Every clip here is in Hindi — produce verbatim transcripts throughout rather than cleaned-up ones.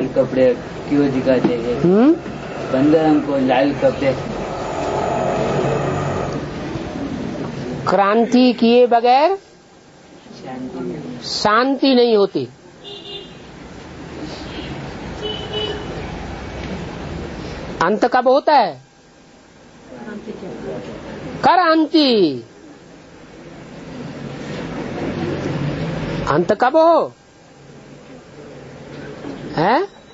कपड़े क्यों दिखाते हैं? हम्म बंदर हमको लाल कपड़े। क्रांति किए बगैर शांति शांति नहीं होती। अंत कब होता है? क्रांति। अंत कब हो है?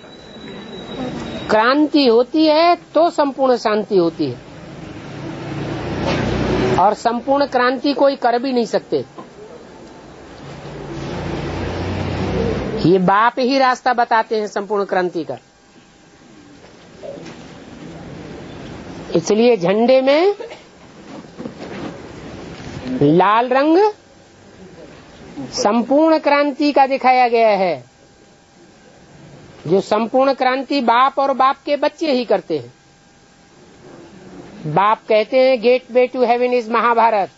क्रांति होती है तो संपूर्ण शांति होती है, और संपूर्ण क्रांति कोई कर भी नहीं सकते। ये बाप ही रास्ता बताते हैं संपूर्ण क्रांति का। इसलिए झंडे में लाल रंग संपूर्ण क्रांति का दिखाया गया है, जो संपूर्ण क्रांति बाप और बाप के बच्चे ही करते हैं। बाप कहते हैं gateway to heaven is Mahabharat.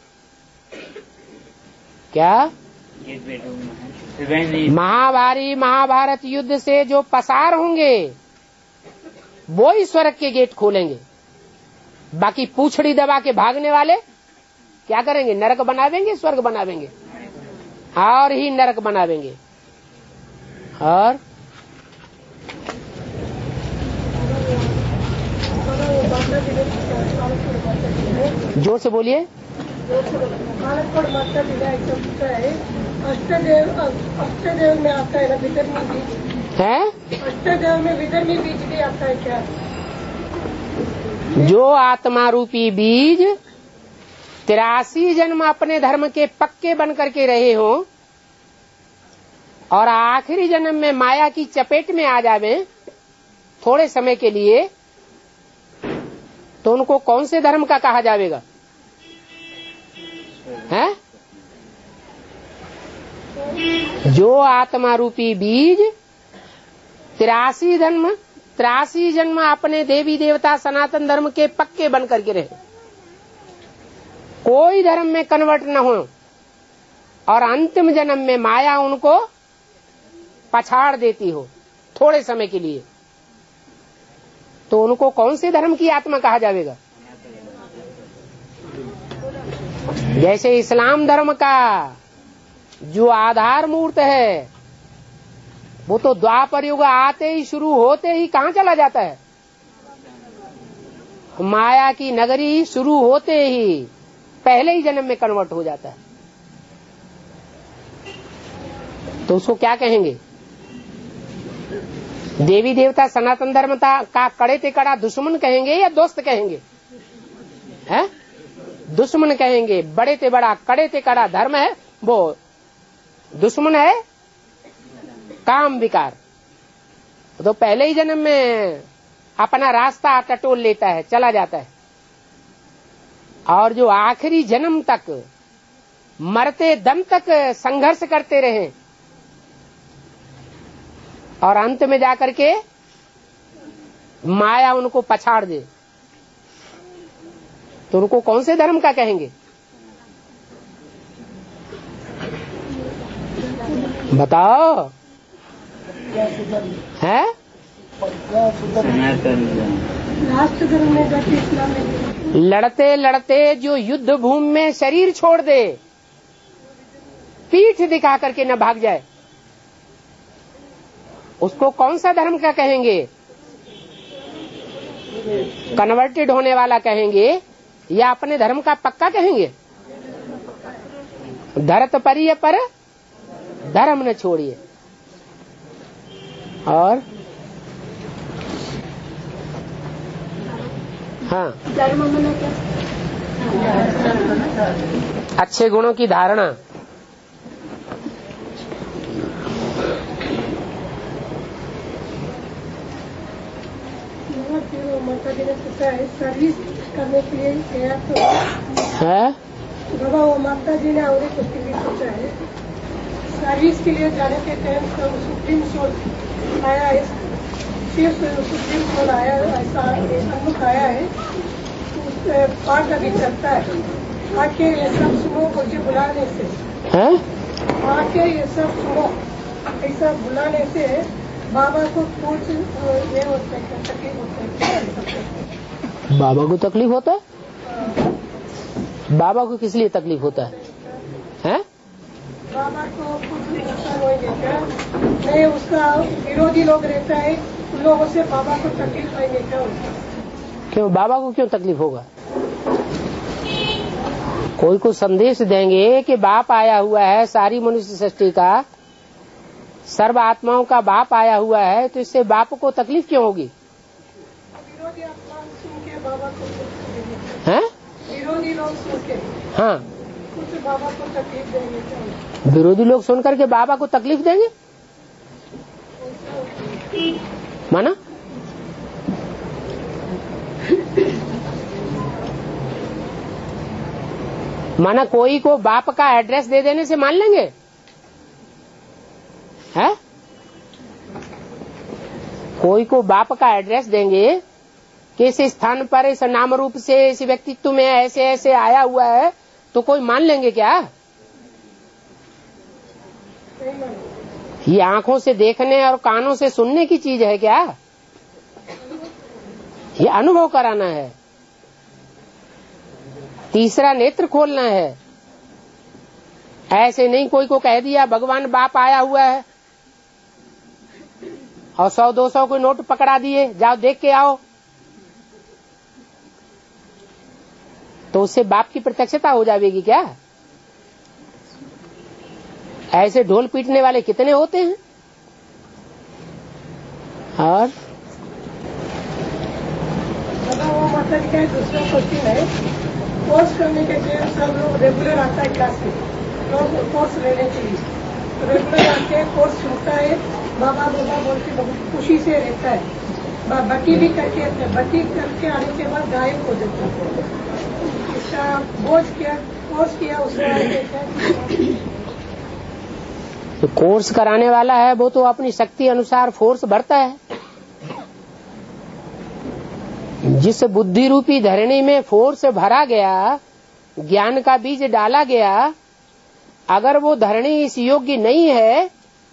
क्या? गेट वे टू महाभारी महाभारत युद्ध से जो पसार होंगे वो ही स्वर्ग के गेट खोलेंगे। बाकी पूछड़ी दबा के भागने वाले क्या करेंगे? नरक बनावेंगे, स्वर्ग बनावेंगे, और ही नरक बनावेंगे। और जोर से बोलिए। अष्टदेव अष्टदेव में आता है ना विधर्मी बीज है? अष्टदेव में विधर्मी बीज भी आता है क्या? जो आत्मा रूपी बीज तिरासी जन्म अपने धर्म के पक्के बन करके रहे हो और आखिरी जन्म में माया की चपेट में आ जावे थोड़े समय के लिए, तो उनको कौन से धर्म का कहा जाएगा? है? जो आत्मा रूपी बीज तिरासी जन्म तिरासी जन्म अपने देवी देवता सनातन धर्म के पक्के बन करके रहे, कोई धर्म में कन्वर्ट न हो, और अंतिम जन्म में माया उनको पछाड़ देती हो थोड़े समय के लिए, तो उनको कौन से धर्म की आत्मा कहा जाएगा? जैसे इस्लाम धर्म का जो आधार मूर्त है वो तो द्वापर युग आते ही शुरू होते ही कहाँ चला जाता है? माया की नगरी शुरू होते ही पहले ही जन्म में कन्वर्ट हो जाता है। तो उसको क्या कहेंगे? देवी देवता सनातन धर्म का कड़े ते कड़ा दुश्मन कहेंगे या दोस्त कहेंगे? है? दुश्मन कहेंगे। बड़े ते बड़ा कड़े ते कड़ा धर्म है वो दुश्मन है काम विकार, तो पहले ही जन्म में अपना रास्ता टटोल लेता है, चला जाता है। और जो आखिरी जन्म तक मरते दम तक संघर्ष करते रहे और अंत में जाकर के माया उनको पछाड़ दे, तो उनको कौन से धर्म का कहेंगे? बताओ। है? लड़ते लड़ते जो युद्ध भूमि में शरीर छोड़ दे, पीठ दिखा करके न भाग जाए, उसको कौन सा धर्म का कहेंगे? कन्वर्टेड होने वाला कहेंगे या अपने धर्म का पक्का कहेंगे? धरत परिय पर धर्म न छोड़िए। और हाँ, धर्म में क्या? अच्छे गुणों की धारणा। माता जी ने पूछा है सर्विस करने के लिए गया तो है? बाबा वो माता जी ने और कुछ भी पूछा है सर्विस के लिए जाने के टाइम तो सुप्रीम कोर्ट आया है, सिर्फ सुप्रीम कोर्ट आया ऐसा अनुभव आया है, उस पार्ट अभी चलता है। आके ये सब सुनो मुझे बुलाने से है? आके ये सब सुनो ऐसा बुलाने से बाबा को कुछ ये होता है, तकलीफ होता है। बाबा को तकलीफ होता है? बाबा को किस लिए तकलीफ होता है? हैं? बाबा को कुछ नुकसान हो गया, नहीं उसका विरोधी लोग रहता है, उन लोगों से बाबा को तकलीफ आएंगे क्या? क्यों बाबा को क्यों तकलीफ होगा? कोई को संदेश देंगे कि बाप आया हुआ है, सारी मनुष्य सृष्टि का, सर्व आत्माओं का बाप आया हुआ है, तो इससे बाप को तकलीफ क्यों होगी? विरोधी आत्मा सुन के बाबा को हैं? विरोधी लोग सुन के हाँ, कुछ बाबा को तकलीफ देंगे क्या? विरोधी लोग सुनकर के बाबा को तकलीफ देंगे माना? माना कोई को बाप का एड्रेस दे देने से मान लेंगे? है? कोई को बाप का एड्रेस देंगे कि इस स्थान पर इस नाम रूप से इस व्यक्तित्व में ऐसे ऐसे आया हुआ है, तो कोई मान लेंगे क्या? ये आंखों से देखने और कानों से सुनने की चीज है क्या? ये अनुभव कराना है, तीसरा नेत्र खोलना है। ऐसे नहीं कोई को कह दिया भगवान बाप आया हुआ है और सौ दो सौ को नोट पकड़ा दिए, जाओ देख के आओ, तो उससे बाप की प्रत्यक्षता हो जाएगी क्या? ऐसे ढोल पीटने वाले कितने होते हैं? और वो मतलब क्या है, दूसरा क्वेश्चन है, कोर्स करने के लिए सब लोग रेगुलर आता है क्लास में, तो कोर्स लेने के लिए तो रेगुलर आके कोर्स सुनता है, बाबा बाबा बोल के बहुत खुशी से रहता है, बट्टी भी करके आते हैं, बट्टी करके आने के बाद गायब हो जाता है। इसका बोझ किया, कोर्स किया उसका तो कोर्स कराने वाला है वो तो अपनी शक्ति अनुसार फोर्स भरता है। जिस बुद्धि रूपी धरणी में फोर्स भरा गया, ज्ञान का बीज डाला गया, अगर वो धरणी इस योग्य नहीं है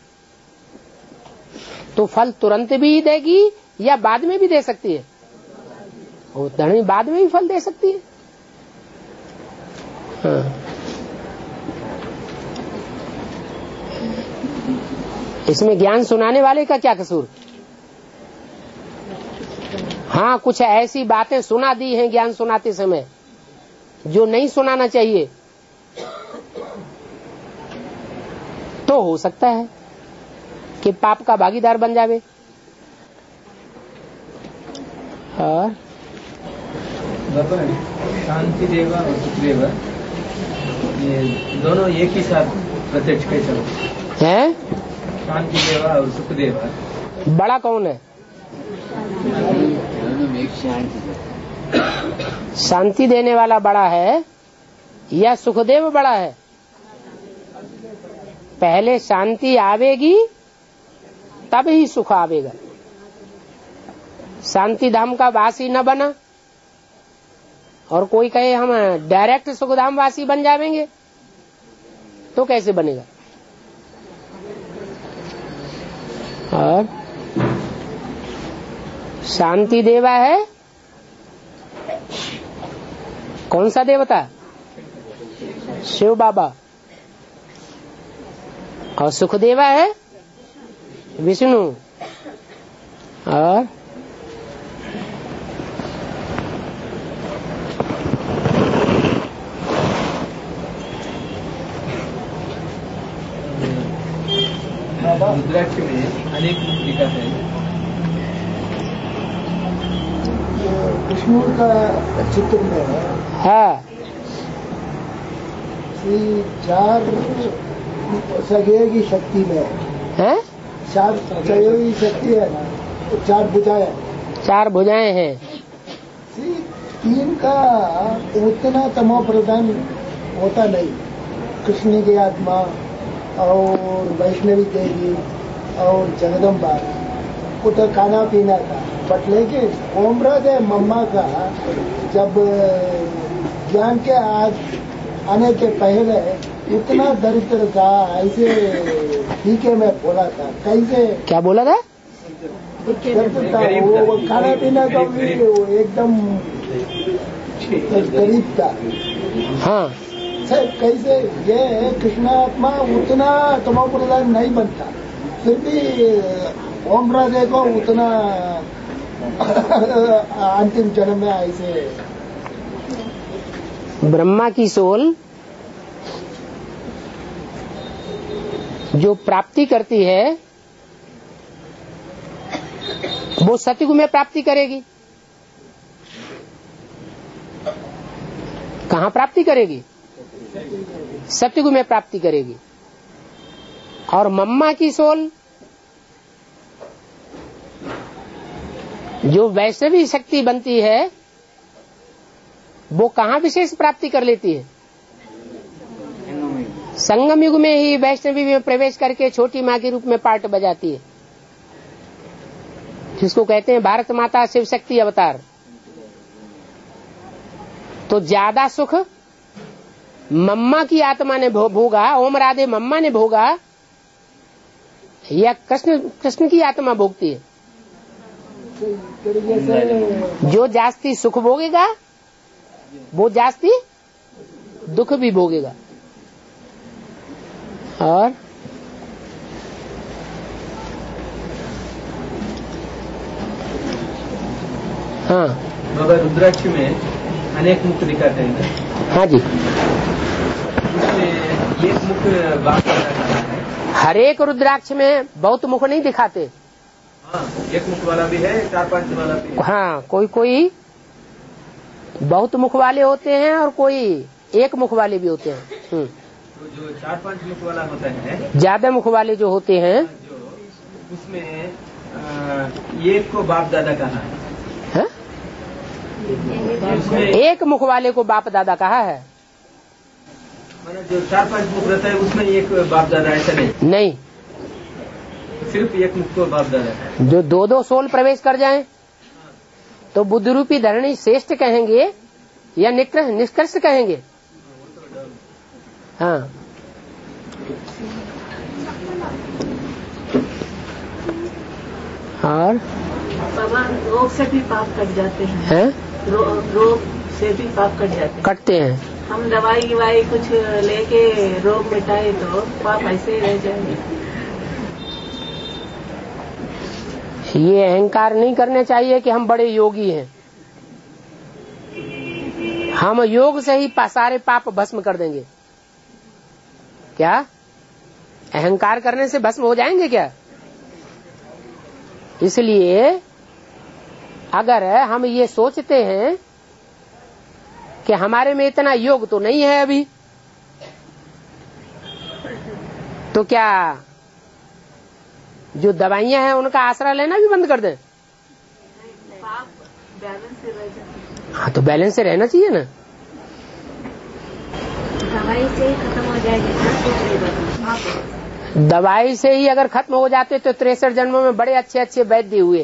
तो फल तुरंत भी देगी या बाद में भी दे सकती है? वो धरणी बाद में भी फल दे सकती है। हाँ। इसमें ज्ञान सुनाने वाले का क्या कसूर? हाँ, कुछ ऐसी बातें सुना दी हैं ज्ञान सुनाते समय जो नहीं सुनाना चाहिए, तो हो सकता है कि पाप का भागीदार बन जावे। और शांति देवा और सुख देवा ये दोनों एक ही साथ प्रत्यक्ष कैसे होते हैं? शांति देवा और सुख देवा बड़ा कौन है? शांति देने वाला बड़ा है या सुखदेव बड़ा है? पहले शांति आवेगी तब ही सुख आवेगा। शांति धाम का वासी न बना और कोई कहे हम डायरेक्ट सुखधाम वासी बन जाएंगे तो कैसे बनेगा? और शांति देवा है कौन सा देवता? शिव बाबा। और सुखदेवा है विष्णु। और रुद्राक्ष में अनेक लिखा है, विष्णु का चित्र में हाँ चार सगे की शक्ति में है, चार सगे की शक्ति है ना, तो चार भुजाएं चार भुजाएं हैं। तीन का उतना तमो प्रधान होता नहीं। कृष्ण की आत्मा और वैष्णवी देवी और जगदम्बा वो तो खाना पीना था, बट लेकिन ओमराज है मम्मा का जब ज्ञान के आज आने के पहले इतना दरिद्र था, ऐसे ठीके में बोला था। कैसे क्या बोला था? करता है, वो खाना पीना का भी वो एकदम गरीब था। हाँ सर कैसे ये है, कृष्णात्मा उतना तमो प्रधान नहीं बनता, फिर भी ओम राधे को उतना अंतिम जन्म में ऐसे ब्रह्मा की सोल जो प्राप्ति करती है वो सतयुग में प्राप्ति करेगी। कहाँ प्राप्ति करेगी? सतयुग में प्राप्ति करेगी। और मम्मा की सोल जो वैष्णवी शक्ति बनती है वो कहाँ विशेष प्राप्ति कर लेती है? संगम युग में ही वैष्णवी में प्रवेश करके छोटी माँ के रूप में पार्ट बजाती है, जिसको कहते हैं भारत माता शिव शक्ति अवतार। तो ज्यादा सुख मम्मा की आत्मा ने भोगा, ओम राधे मम्मा ने भोगा, या कृष्ण कृष्ण की आत्मा भोगती है? जो जास्ती सुख भोगेगा वो जास्ती दुख भी भोगेगा। और हाँ बाबा रुद्राक्ष में अनेक मुख दिखाते हैं। हाँ जी, उसमें एक मुख बाप दादा का है। हर एक रुद्राक्ष में बहुत मुख नहीं दिखाते। हाँ, एक मुख वाला भी है, चार पांच वाला भी है। हाँ, कोई कोई बहुत मुख वाले होते हैं और कोई एक मुख वाले भी होते हैं। तो जो चार पांच मुख वाला होता है, ज्यादा मुख वाले जो होते हैं, जो उसमें आ, एक को बाप दादा कहा है, है? उसमें एक मुख वाले को बाप दादा कहा है। मैंने जो चार पांच मुख रहता है उसमें एक बाप दादा ऐसा नहीं, नहीं, सिर्फ एक मुख को बाप दादा है। जो दो दो सोल प्रवेश कर जाएं तो बुद्धि रूपी धरणी श्रेष्ठ कहेंगे या निष्कर्ष कहेंगे? हाँ, और बाबा रोग से भी पाप कट जाते हैं, हैं? रो, रोग से भी पाप कट जाते हैं। कटते हैं। हम दवाई वाई कुछ लेके रोग मिटाए तो पाप ऐसे ही रह जाएंगे। ये अहंकार नहीं करने चाहिए कि हम बड़े योगी हैं। हम योग से ही सारे पाप भस्म कर देंगे। क्या अहंकार करने से भस्म हो जाएंगे क्या? इसलिए अगर हम ये सोचते हैं कि हमारे में इतना योग तो नहीं है अभी, तो क्या जो दवाइयां हैं उनका आसरा लेना भी बंद कर दें? पाप बैलेंस से रह जाते। हाँ, तो बैलेंस से रहना चाहिए ना। दवाई से ही खत्म हो जाएगी। दवाई से ही अगर खत्म हो जाते तो तिरसठ जन्मों में बड़े अच्छे अच्छे वैद्य हुए।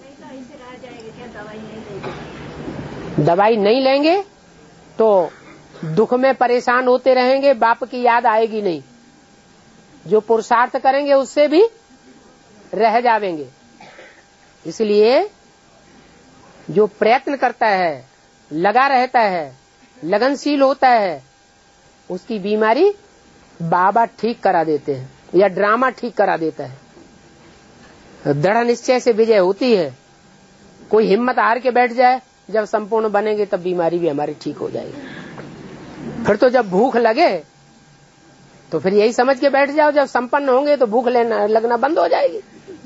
दवाई नहीं लेंगे तो दुख में परेशान होते रहेंगे, बाप की याद आएगी नहीं। जो पुरुषार्थ करेंगे उससे भी रह जावेंगे। इसलिए जो प्रयत्न करता है, लगा रहता है, लगनशील होता है, उसकी बीमारी बाबा ठीक करा देते हैं या ड्रामा ठीक करा देता है। दृढ़ निश्चय से विजय होती है। कोई हिम्मत हार के बैठ जाए, जब संपूर्ण बनेंगे तब बीमारी भी हमारी ठीक हो जाएगी। फिर तो जब भूख लगे तो फिर यही समझ के बैठ जाओ, जब संपन्न होंगे तो भूख लेना लगना बंद हो जाएगी।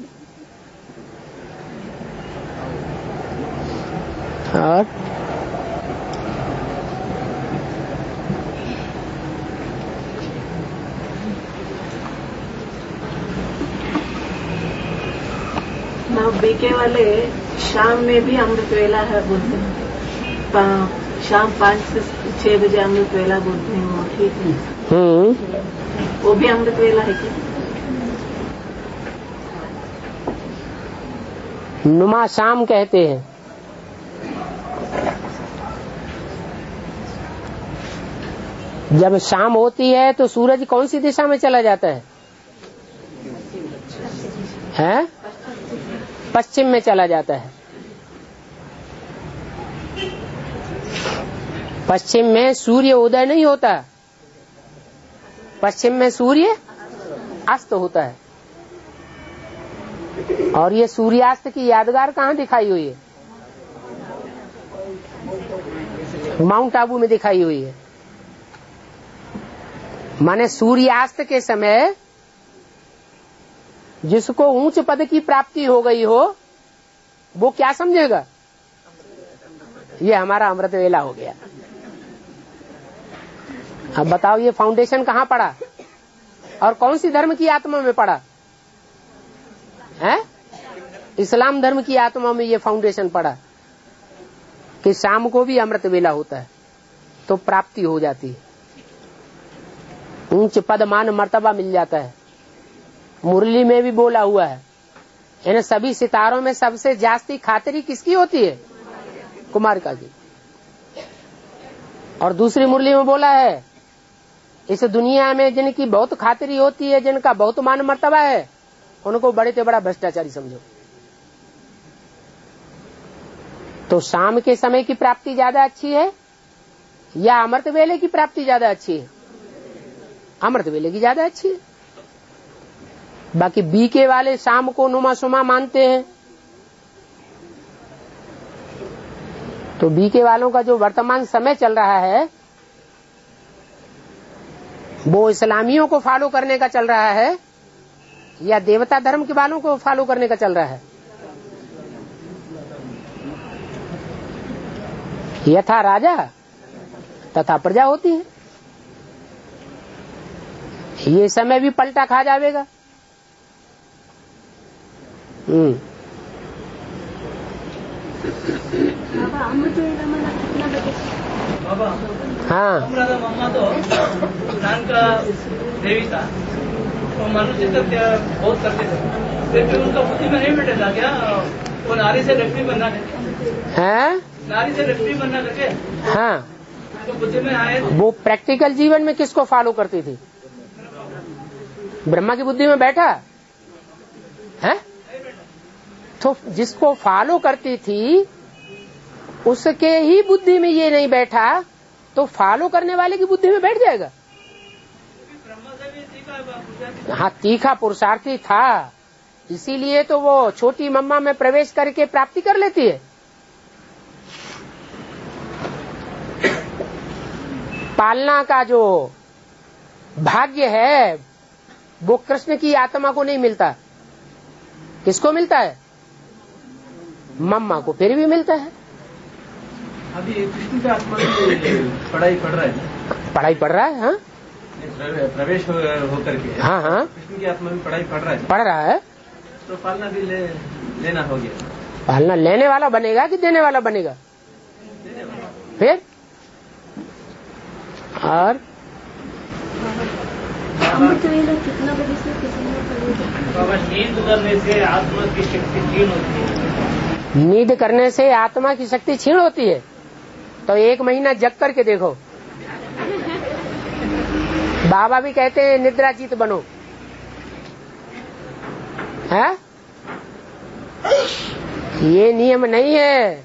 और बीके वाले शाम में भी अमृत वेला है बोलते हैं। शाम पाँच से छह बजे अमृत वेला बोलते हैं, वो ठीक है? हम्म, वो भी अमृत वेला है क्या? नुमा शाम कहते हैं। जब शाम होती है तो सूरज कौन सी दिशा में चला जाता है? हैं? पश्चिम में चला जाता है। पश्चिम में सूर्य उदय नहीं होता, पश्चिम में सूर्य अस्त होता है। और ये सूर्यास्त की यादगार कहाँ दिखाई हुई है? माउंट आबू में दिखाई हुई है। माने सूर्यास्त के समय जिसको ऊंच पद की प्राप्ति हो गई हो वो क्या समझेगा? ये हमारा अमृत वेला हो गया। अब बताओ ये फाउंडेशन कहाँ पड़ा और कौन सी धर्म की आत्मा में पड़ा है? इस्लाम धर्म की आत्मा में ये फाउंडेशन पड़ा कि शाम को भी अमृत वेला होता है तो प्राप्ति हो जाती है, ऊंच पद मान मर्तबा मिल जाता है। मुरली में भी बोला हुआ है, इन सभी सितारों में सबसे जास्ती खातिरी किसकी होती है? कुमारिका की। और दूसरी मुरली में बोला है, इस दुनिया में जिनकी बहुत खातिरी होती है, जिनका बहुत मान मर्तबा है, उनको बड़े से बड़ा भ्रष्टाचारी समझो। तो शाम के समय की प्राप्ति ज्यादा अच्छी है या अमृत वेले की प्राप्ति ज्यादा अच्छी है? अमृत वेले की ज्यादा अच्छी है। बाकी बीके वाले शाम को नुमा सुमा मानते हैं, तो बीके वालों का जो वर्तमान समय चल रहा है वो इस्लामियों को फॉलो करने का चल रहा है या देवता धर्म के वालों को फॉलो करने का चल रहा है? यथा राजा तथा प्रजा होती है। ये समय भी पलटा खा जाएगा। हम्म बाबा हाँ हमारा मम्मा तो नान का देवी था, वो मनुष्य तक बहुत करते थे, लेकिन उनका बुद्धि में नहीं बैठेगा क्या वो नारी से लक्ष्मी बनना है? नारी से लक्ष्मी बनना करके हाँ तो बुद्धि में आए। वो प्रैक्टिकल जीवन में किसको फॉलो करती थी? ब्रह्मा की बुद्धि में बैठा है? तो जिसको फॉलो करती थी उसके ही बुद्धि में ये नहीं बैठा तो फॉलो करने वाले की बुद्धि में बैठ जाएगा। हाँ, तीखा पुरुषार्थी था, इसीलिए तो वो छोटी मम्मा में प्रवेश करके प्राप्ति कर लेती है। पालना का जो भाग्य है वो कृष्ण की आत्मा को नहीं मिलता। किसको मिलता है? मम्मा को फिर भी मिलता है। अभी कृष्ण की आत्मा की पढ़ाई पढ़ रहा है, पढ़ाई पढ़ रहा है। हाँ प्रवेश होकर के। हाँ हाँ कृष्ण की आत्मा भी पढ़ाई पढ़ रहा है, पढ़ रहा है। तो पालना भी ले, लेना हो गया। पालना लेने वाला बनेगा कि देने वाला बनेगा? फिर और अमृत वेला कितना बजे से कितना बाबा नींद करने से आत्मा की शक्ति क्षीण होती है। नींद करने से आत्मा की शक्ति क्षीण होती है, तो एक महीना जग करके देखो। बाबा भी कहते हैं निद्राजीत बनो, है? ये नियम नहीं है।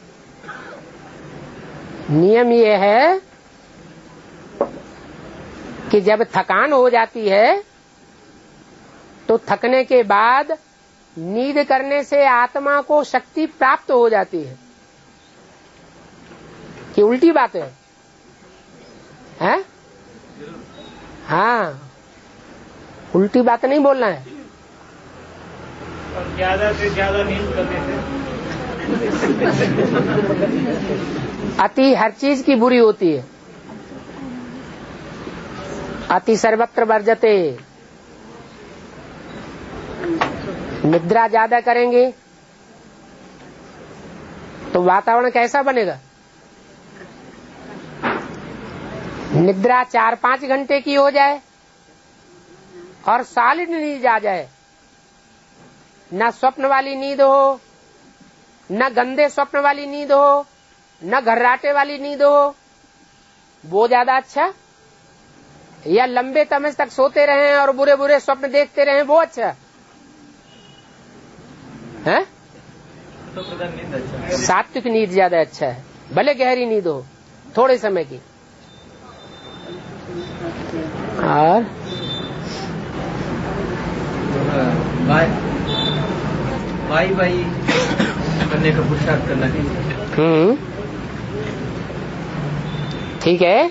नियम ये है कि जब थकान हो जाती है तो थकने के बाद नींद करने से आत्मा को शक्ति प्राप्त हो जाती है। कि उल्टी बात है, हैं? हाँ, उल्टी बात नहीं बोलना है। और ज्यादा से ज्यादा नींद करने से अति हर चीज की बुरी होती है। अति सर्वत्र वर्जते। निद्रा ज्यादा करेंगे तो वातावरण कैसा बनेगा? निद्रा चार पांच घंटे की हो जाए और सॉलिड नींद आ जाए, न स्वप्न वाली नींद हो, न गंदे स्वप्न वाली नींद हो, न घर्राटे वाली नींद हो, वो ज्यादा अच्छा? या लंबे समय तक सोते रहें और बुरे बुरे स्वप्न देखते रहें, वो अच्छा? हैं? तो प्रधान नींद अच्छा, सात्विक नींद ज्यादा अच्छा है, भले गहरी नींद हो, थोड़े समय की। और भाई भाई बनने का पुरुषार्थ करना चाहिए। हम्म, ठीक है।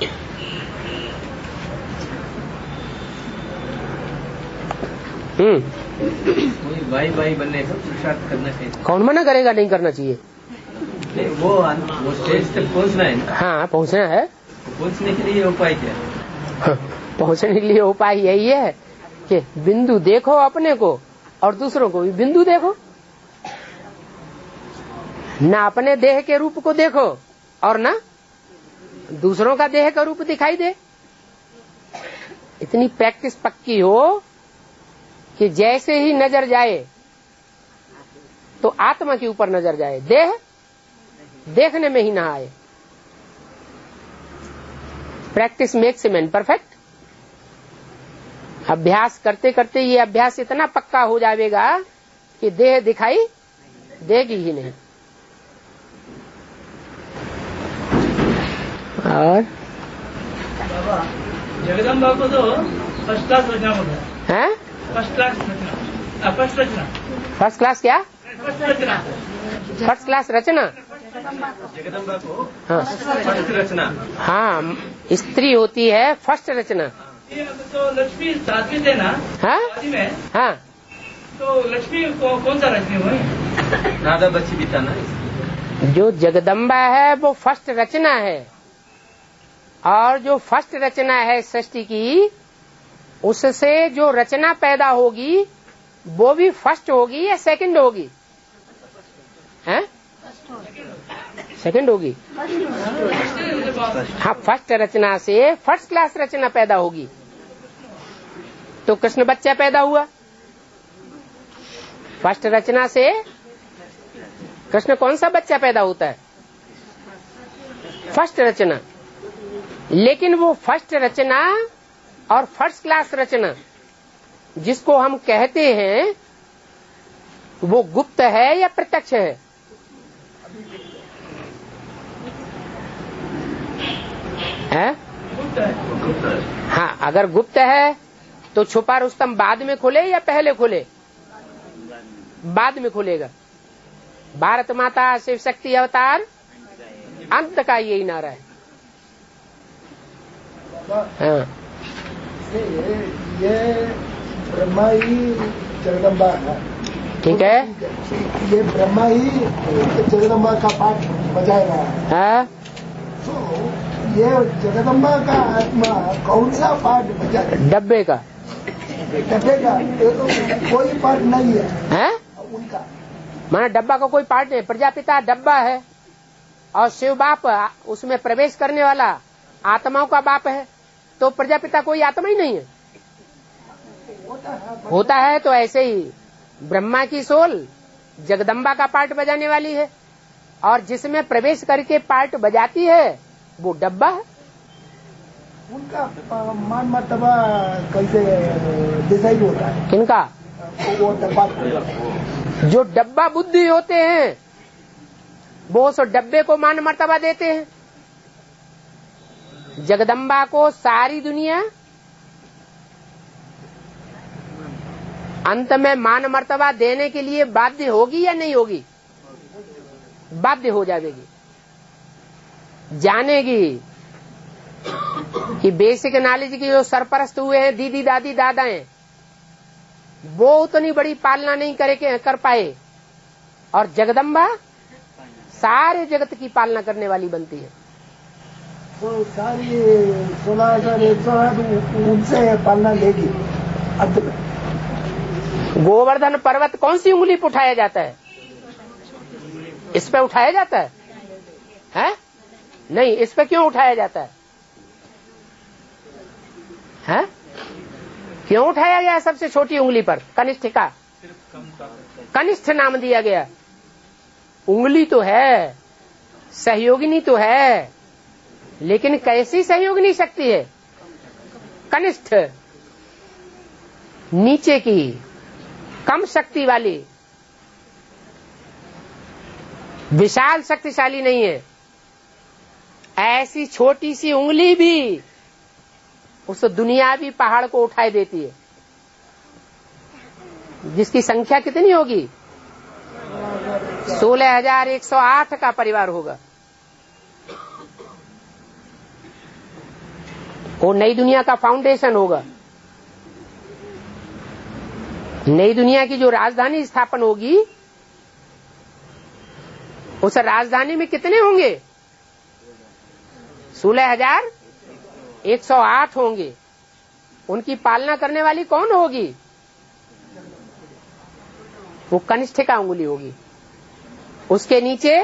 हम्म, वही भाई भाई बनने का पुरुषार्थ करना चाहिए। कौन मना करेगा नहीं करना चाहिए? नहीं, वो वो स्टेज तक पहुंचना है ना। हाँ, पहुंचना है। पहुंचने के लिए उपाय क्या है? हाँ, पहुंचने के लिए उपाय यही है कि बिंदु देखो अपने को और दूसरों को भी बिंदु देखो, ना अपने देह के रूप को देखो और ना दूसरों का देह का रूप दिखाई दे। इतनी प्रैक्टिस पक्की हो कि जैसे ही नजर जाए तो आत्मा के ऊपर नजर जाए, देह देखने में ही ना आए। Practice makes a man perfect. अभ्यास करते करते ये अभ्यास इतना पक्का हो जाएगा कि देह दिखाई देगी ही नहीं। और जगदम्बा को तो फर्स्ट क्लास रचना होता है। हैं? फर्स्ट क्लास रचना, फर्स्ट रचना, फर्स्ट क्लास क्या? फर्स्ट रचना, फर्स्ट क्लास रचना। जगदम्बा को हाँ फर्स्ट रचना। हाँ, स्त्री होती है फर्स्ट रचना। ये तो लक्ष्मी सातवीं थे ना हाँ शादी में, हाँ, तो लक्ष्मी को कौन सा रचनी हुई? राधा बच्ची भी था ना। जो जगदम्बा है वो फर्स्ट रचना है, और जो फर्स्ट रचना है सृष्टि की, उससे जो रचना पैदा होगी वो भी फर्स्ट होगी या सेकंड होगी? हैं? सेकंड होगी। हाँ, फर्स्ट रचना से फर्स्ट क्लास रचना पैदा होगी। तो कृष्ण बच्चा पैदा हुआ फर्स्ट रचना से। कृष्ण कौन सा बच्चा पैदा होता है? फर्स्ट रचना। लेकिन वो फर्स्ट रचना और फर्स्ट क्लास रचना जिसको हम कहते हैं वो गुप्त है या प्रत्यक्ष है? है? हाँ, अगर गुप्त है तो छुपा रुस्तम बाद में खुले या पहले खुले? बाद में खुलेगा। भारत माता शिव शक्ति अवतार अंत का यही नारा है। हाँ, ये, ये ब्रह्मा ही जगदम्बा है। ठीक है। ये ब्रह्मा ही जगदम्बा का पाठ बजाय रहा है। हाँ, तो ये जगदम्बा का आत्मा कौन सा पाठ बजा रहा है? डब्बे का। डब्बे का ये तो कोई पाठ नहीं है, है? उनका। माना डब्बा का कोई पार्ट नहीं। प्रजापिता डब्बा है और शिव बाप उसमें प्रवेश करने वाला आत्माओं का बाप है, तो प्रजापिता कोई आत्मा ही नहीं है। होता है तो ऐसे ही ब्रह्मा की सोल जगदम्बा का पार्ट बजाने वाली है, और जिसमें प्रवेश करके पार्ट बजाती है वो डब्बा है। उनका मान मर्तबा कैसे डिसाइड होता है? किनका? वो डब्बा जो डब्बा बुद्धि होते हैं वो उस डब्बे को मान मर्तबा देते हैं। जगदम्बा को सारी दुनिया अंत में मान मर्तबा देने के लिए बाध्य होगी या नहीं होगी? बाध्य हो जाएगी। जानेगी कि बेसिक नॉलेज की जो सरपरस्त हुए हैं दीदी दादी दादाएं, वो उतनी बड़ी पालना नहीं करे कर पाए, और जगदम्बा सारे जगत की पालना करने वाली बनती है। तो सारी सोलह हजार एक सौ आठ उनसे पालना लेगी अंत में। गोवर्धन पर्वत कौन सी उंगली पर उठाया जाता है? इस पे उठाया जाता है? हैं? नहीं, इस पे क्यों उठाया जाता है? हैं? क्यों उठाया गया सबसे छोटी उंगली पर? कनिष्ठ का कनिष्ठ नाम दिया गया। उंगली तो है, सहयोगिनी तो है, लेकिन कैसी सहयोगिनी शक्ति है? कनिष्ठ, नीचे की, कम शक्ति वाली। विशाल शक्तिशाली नहीं है। ऐसी छोटी सी उंगली भी उस दुनियावी पहाड़ को उठाए देती है, जिसकी संख्या कितनी होगी? सोलह हजार एक सौ आठ का परिवार होगा। वो नई दुनिया का फाउंडेशन होगा। नई दुनिया की जो राजधानी स्थापन होगी, उस राजधानी में कितने होंगे? सोलह हजार एक सौ आठ होंगे। उनकी पालना करने वाली कौन होगी? वो कनिष्ठिका उंगली होगी। उसके नीचे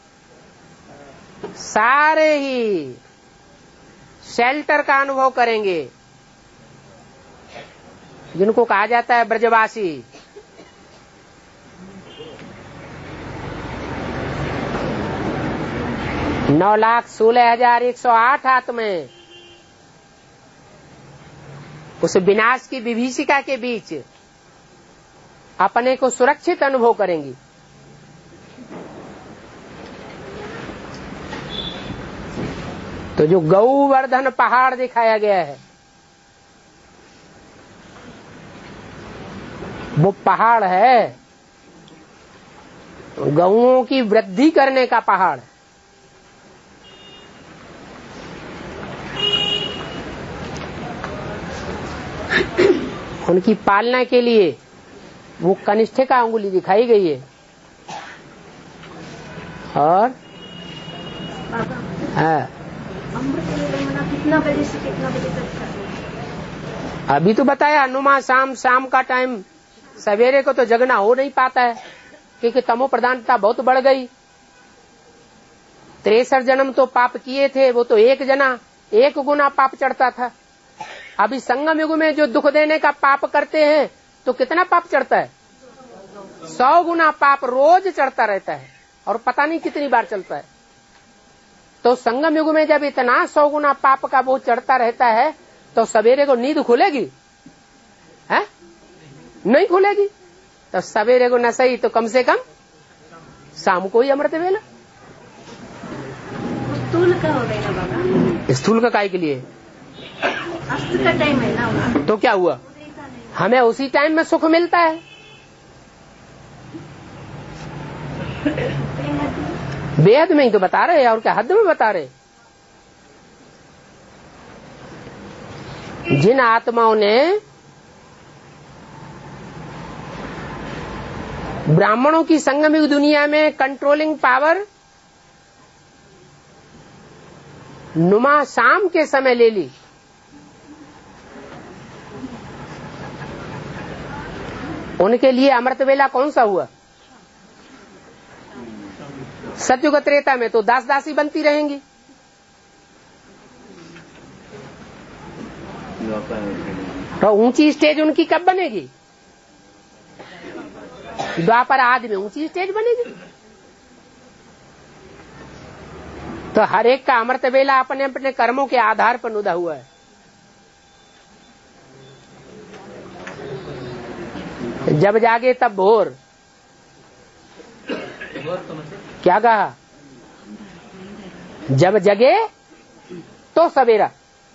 सारे ही शेल्टर का अनुभव करेंगे, जिनको कहा जाता है ब्रजवासी। नौ लाख सोलह हजार एक सौ आठ आत्माएं उस विनाश की विभीषिका के बीच अपने को सुरक्षित अनुभव करेंगी। तो जो गौवर्धन पहाड़ दिखाया गया है, वो पहाड़ है गौओं की वृद्धि करने का पहाड़। उनकी पालना के लिए वो कनिष्ठिका अंगुली दिखाई गई है। और हाँ, कितना बजे से कितना बजे तक था? अभी तो बताया अनुमा शाम शाम का टाइम। सवेरे को तो जगना हो नहीं पाता है, क्योंकि तमो प्रधानता बहुत बढ़ गई। तिरसठ जन्म तो पाप किए थे, वो तो एक जना एक गुना पाप चढ़ता था। अभी संगम युग में जो दुख देने का पाप करते हैं, तो कितना पाप चढ़ता है? सौ गुना पाप रोज चढ़ता रहता है, और पता नहीं कितनी बार चलता है। तो संगम युग में जब इतना सौ गुना पाप का बोझ चढ़ता रहता है, तो सवेरे को नींद खुलेगी? है? नहीं खुलेगी। तो सवेरे को न सही तो कम से कम शाम को ही अमृत वेला। स्थूल का हो गया बाबा। स्थूल का काय के लिए? अस्त का टाइम है ना। तो क्या हुआ? हमें उसी टाइम में सुख मिलता है। बेहद में ही तो बता रहे, और क्या हद में बता रहे। जिन आत्माओं ने ब्राह्मणों की संगमिक दुनिया में कंट्रोलिंग पावर नुमा शाम के समय ले ली, उनके लिए अमृत वेला कौन सा हुआ? सतयुग त्रेता में तो दास दासी बनती रहेंगी। तो ऊंची स्टेज उनकी कब बनेगी? द्वापर आदि में ऊंची स्टेज बनेगी। तो हर एक का अमृत वेला अपने अपने कर्मों के आधार पर नुदा हुआ है। जब जागे तब भोर। क्या कहा? जब जगे तो सवेरा।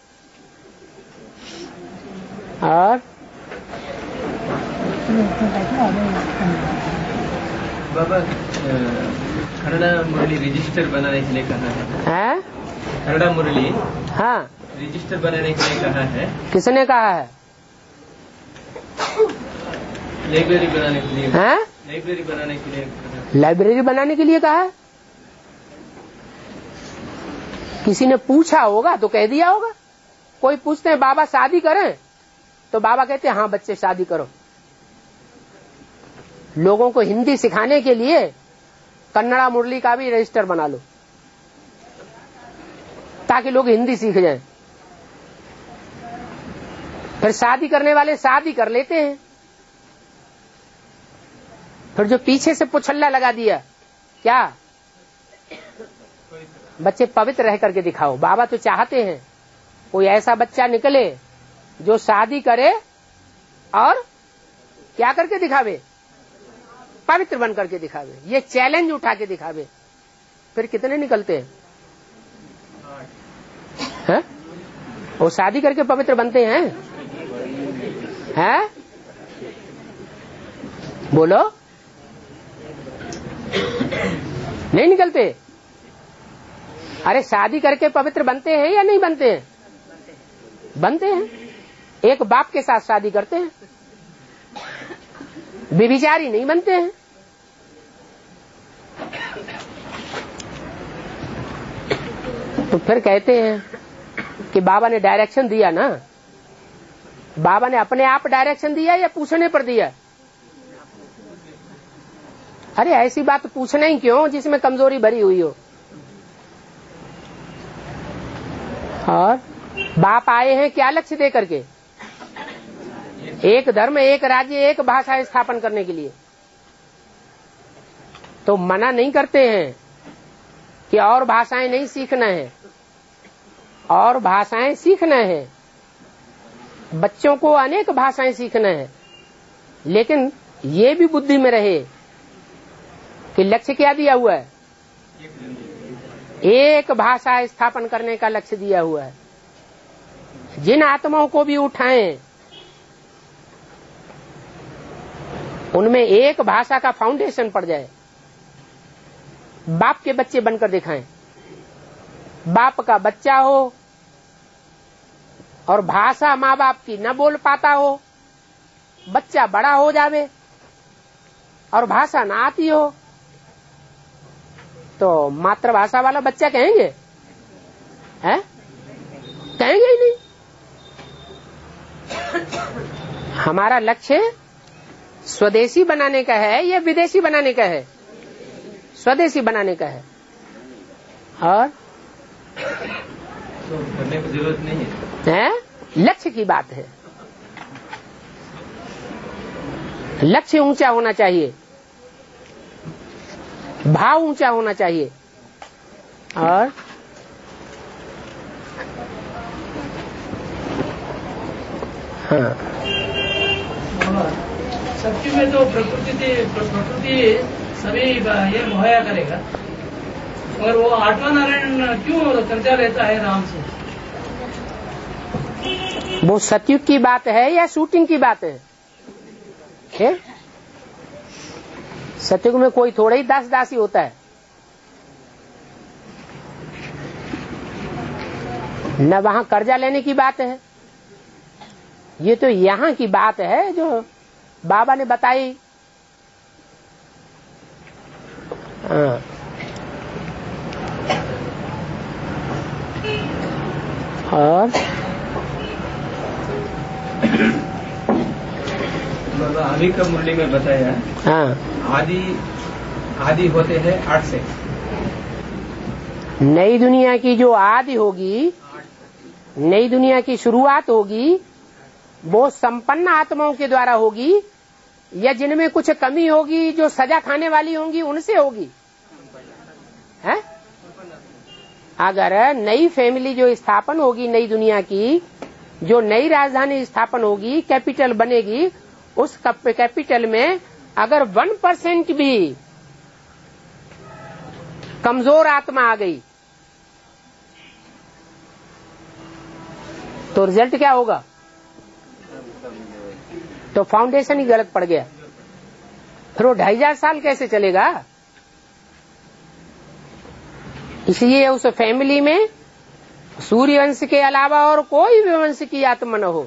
और बाबा कन्नड़ा मुरली रजिस्टर बनाने के लिए कहा है। कन्नड़ा मुरली हाँ रजिस्टर बनाने के लिए कहा है। किसने कहा है? लाइब्रेरी बनाने के लिए। हाँ? लाइब्रेरी बनाने के लिए कहा है। लाइब्रेरी बनाने के लिए कहा है? किसी ने पूछा होगा तो कह दिया होगा। कोई पूछते हैं बाबा शादी करें, तो बाबा कहते हैं हाँ बच्चे शादी करो। लोगों को हिंदी सिखाने के लिए कन्नड़ा मुरली का भी रजिस्टर बना लो, ताकि लोग हिंदी सीख जाएं। फिर शादी करने वाले शादी कर लेते हैं। फिर जो पीछे से पुछल्ला लगा दिया, क्या बच्चे पवित्र रह करके दिखाओ। बाबा तो चाहते हैं कोई ऐसा बच्चा निकले जो शादी करे और क्या करके दिखावे? पवित्र बन करके दिखावे, ये चैलेंज उठा के दिखावे, फिर कितने निकलते हैं? है? वो शादी करके पवित्र बनते हैं? हैं? बोलो, नहीं निकलते? अरे शादी करके पवित्र बनते हैं या नहीं बनते हैं? बनते हैं। एक बाप के साथ शादी करते हैं, व्यभिचारी नहीं बनते हैं। तो फिर कहते हैं कि बाबा ने डायरेक्शन दिया ना, बाबा ने अपने आप डायरेक्शन दिया या पूछने पर दिया? अरे ऐसी बात पूछना ही क्यों जिसमें कमजोरी भरी हुई हो। और बाप आए हैं क्या लक्ष्य दे करके? एक धर्म, एक राज्य, एक भाषा स्थापन करने के लिए। तो मना नहीं करते हैं कि और भाषाएं नहीं सीखना है, और भाषाएं सीखना है, बच्चों को अनेक भाषाएं सीखना है, लेकिन ये भी बुद्धि में रहे कि लक्ष्य क्या दिया हुआ है? एक भाषा स्थापन करने का लक्ष्य दिया हुआ है। जिन आत्माओं को भी उठाएं, उनमें एक भाषा का फाउंडेशन पड़ जाए, बाप के बच्चे बनकर दिखाएं। बाप का बच्चा हो और भाषा माँ बाप की न बोल पाता हो, बच्चा बड़ा हो जावे और भाषा ना आती हो, तो मातृभाषा वाला बच्चा कहेंगे? हैं? कहेंगे ही नहीं। हमारा लक्ष्य स्वदेशी बनाने का है या विदेशी बनाने का है? स्वदेशी बनाने का है। और तो करने की जरूरत नहीं है, है? लक्ष्य की बात है। लक्ष्य ऊंचा होना चाहिए, भाव ऊंचा होना चाहिए। और हाँ, सत्य में तो प्रकृति प्रकृति सभी ये मुहैया करेगा, और वो आठवां नारायण क्यों चर्चा रहता है राम से? वो सतयुग की बात है या शूटिंग की बात है? है? सतयुग में कोई थोड़ा ही दास दासी होता है, न वहां कर्जा लेने की बात है। ये तो यहाँ की बात है जो बाबा ने बताई। हाँ। और बाबा अभी का मुरली में बताया, हाँ, आदि आदि होते हैं आठ से। नई दुनिया की जो आदि होगी, नई दुनिया की शुरुआत होगी, वो संपन्न आत्माओं के द्वारा होगी या जिनमें कुछ कमी होगी, जो सजा खाने वाली होंगी, उनसे होगी? है? अगर नई फैमिली जो स्थापन होगी, नई दुनिया की जो नई राजधानी स्थापन होगी, कैपिटल बनेगी, उस कैपिटल में अगर वन परसेंट भी कमजोर आत्मा आ गई तो रिजल्ट क्या होगा? तो फाउंडेशन ही गलत पड़ गया। फिर वो ढाई हजार साल कैसे चलेगा? इसलिए उस फैमिली में सूर्य वंश के अलावा और कोई भी वंश की आत्मा न हो।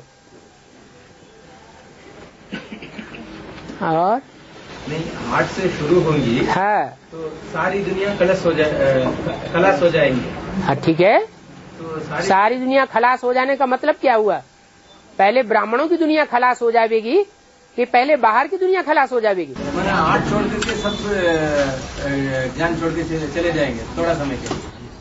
और नहीं, आठ से शुरू होंगी, हाँ, तो सारी दुनिया कलश हो जाए, खलास हो जाएंगी। हाँ, ठीक है। तो सारी, सारी दुनिया खलास हो जाने का मतलब क्या हुआ? पहले ब्राह्मणों की दुनिया खलास हो जाएगी कि पहले बाहर की दुनिया खलास हो जाएगी? मैंने आठ छोड़ के सब ज्ञान छोड़ के चले जाएंगे थोड़ा समय के।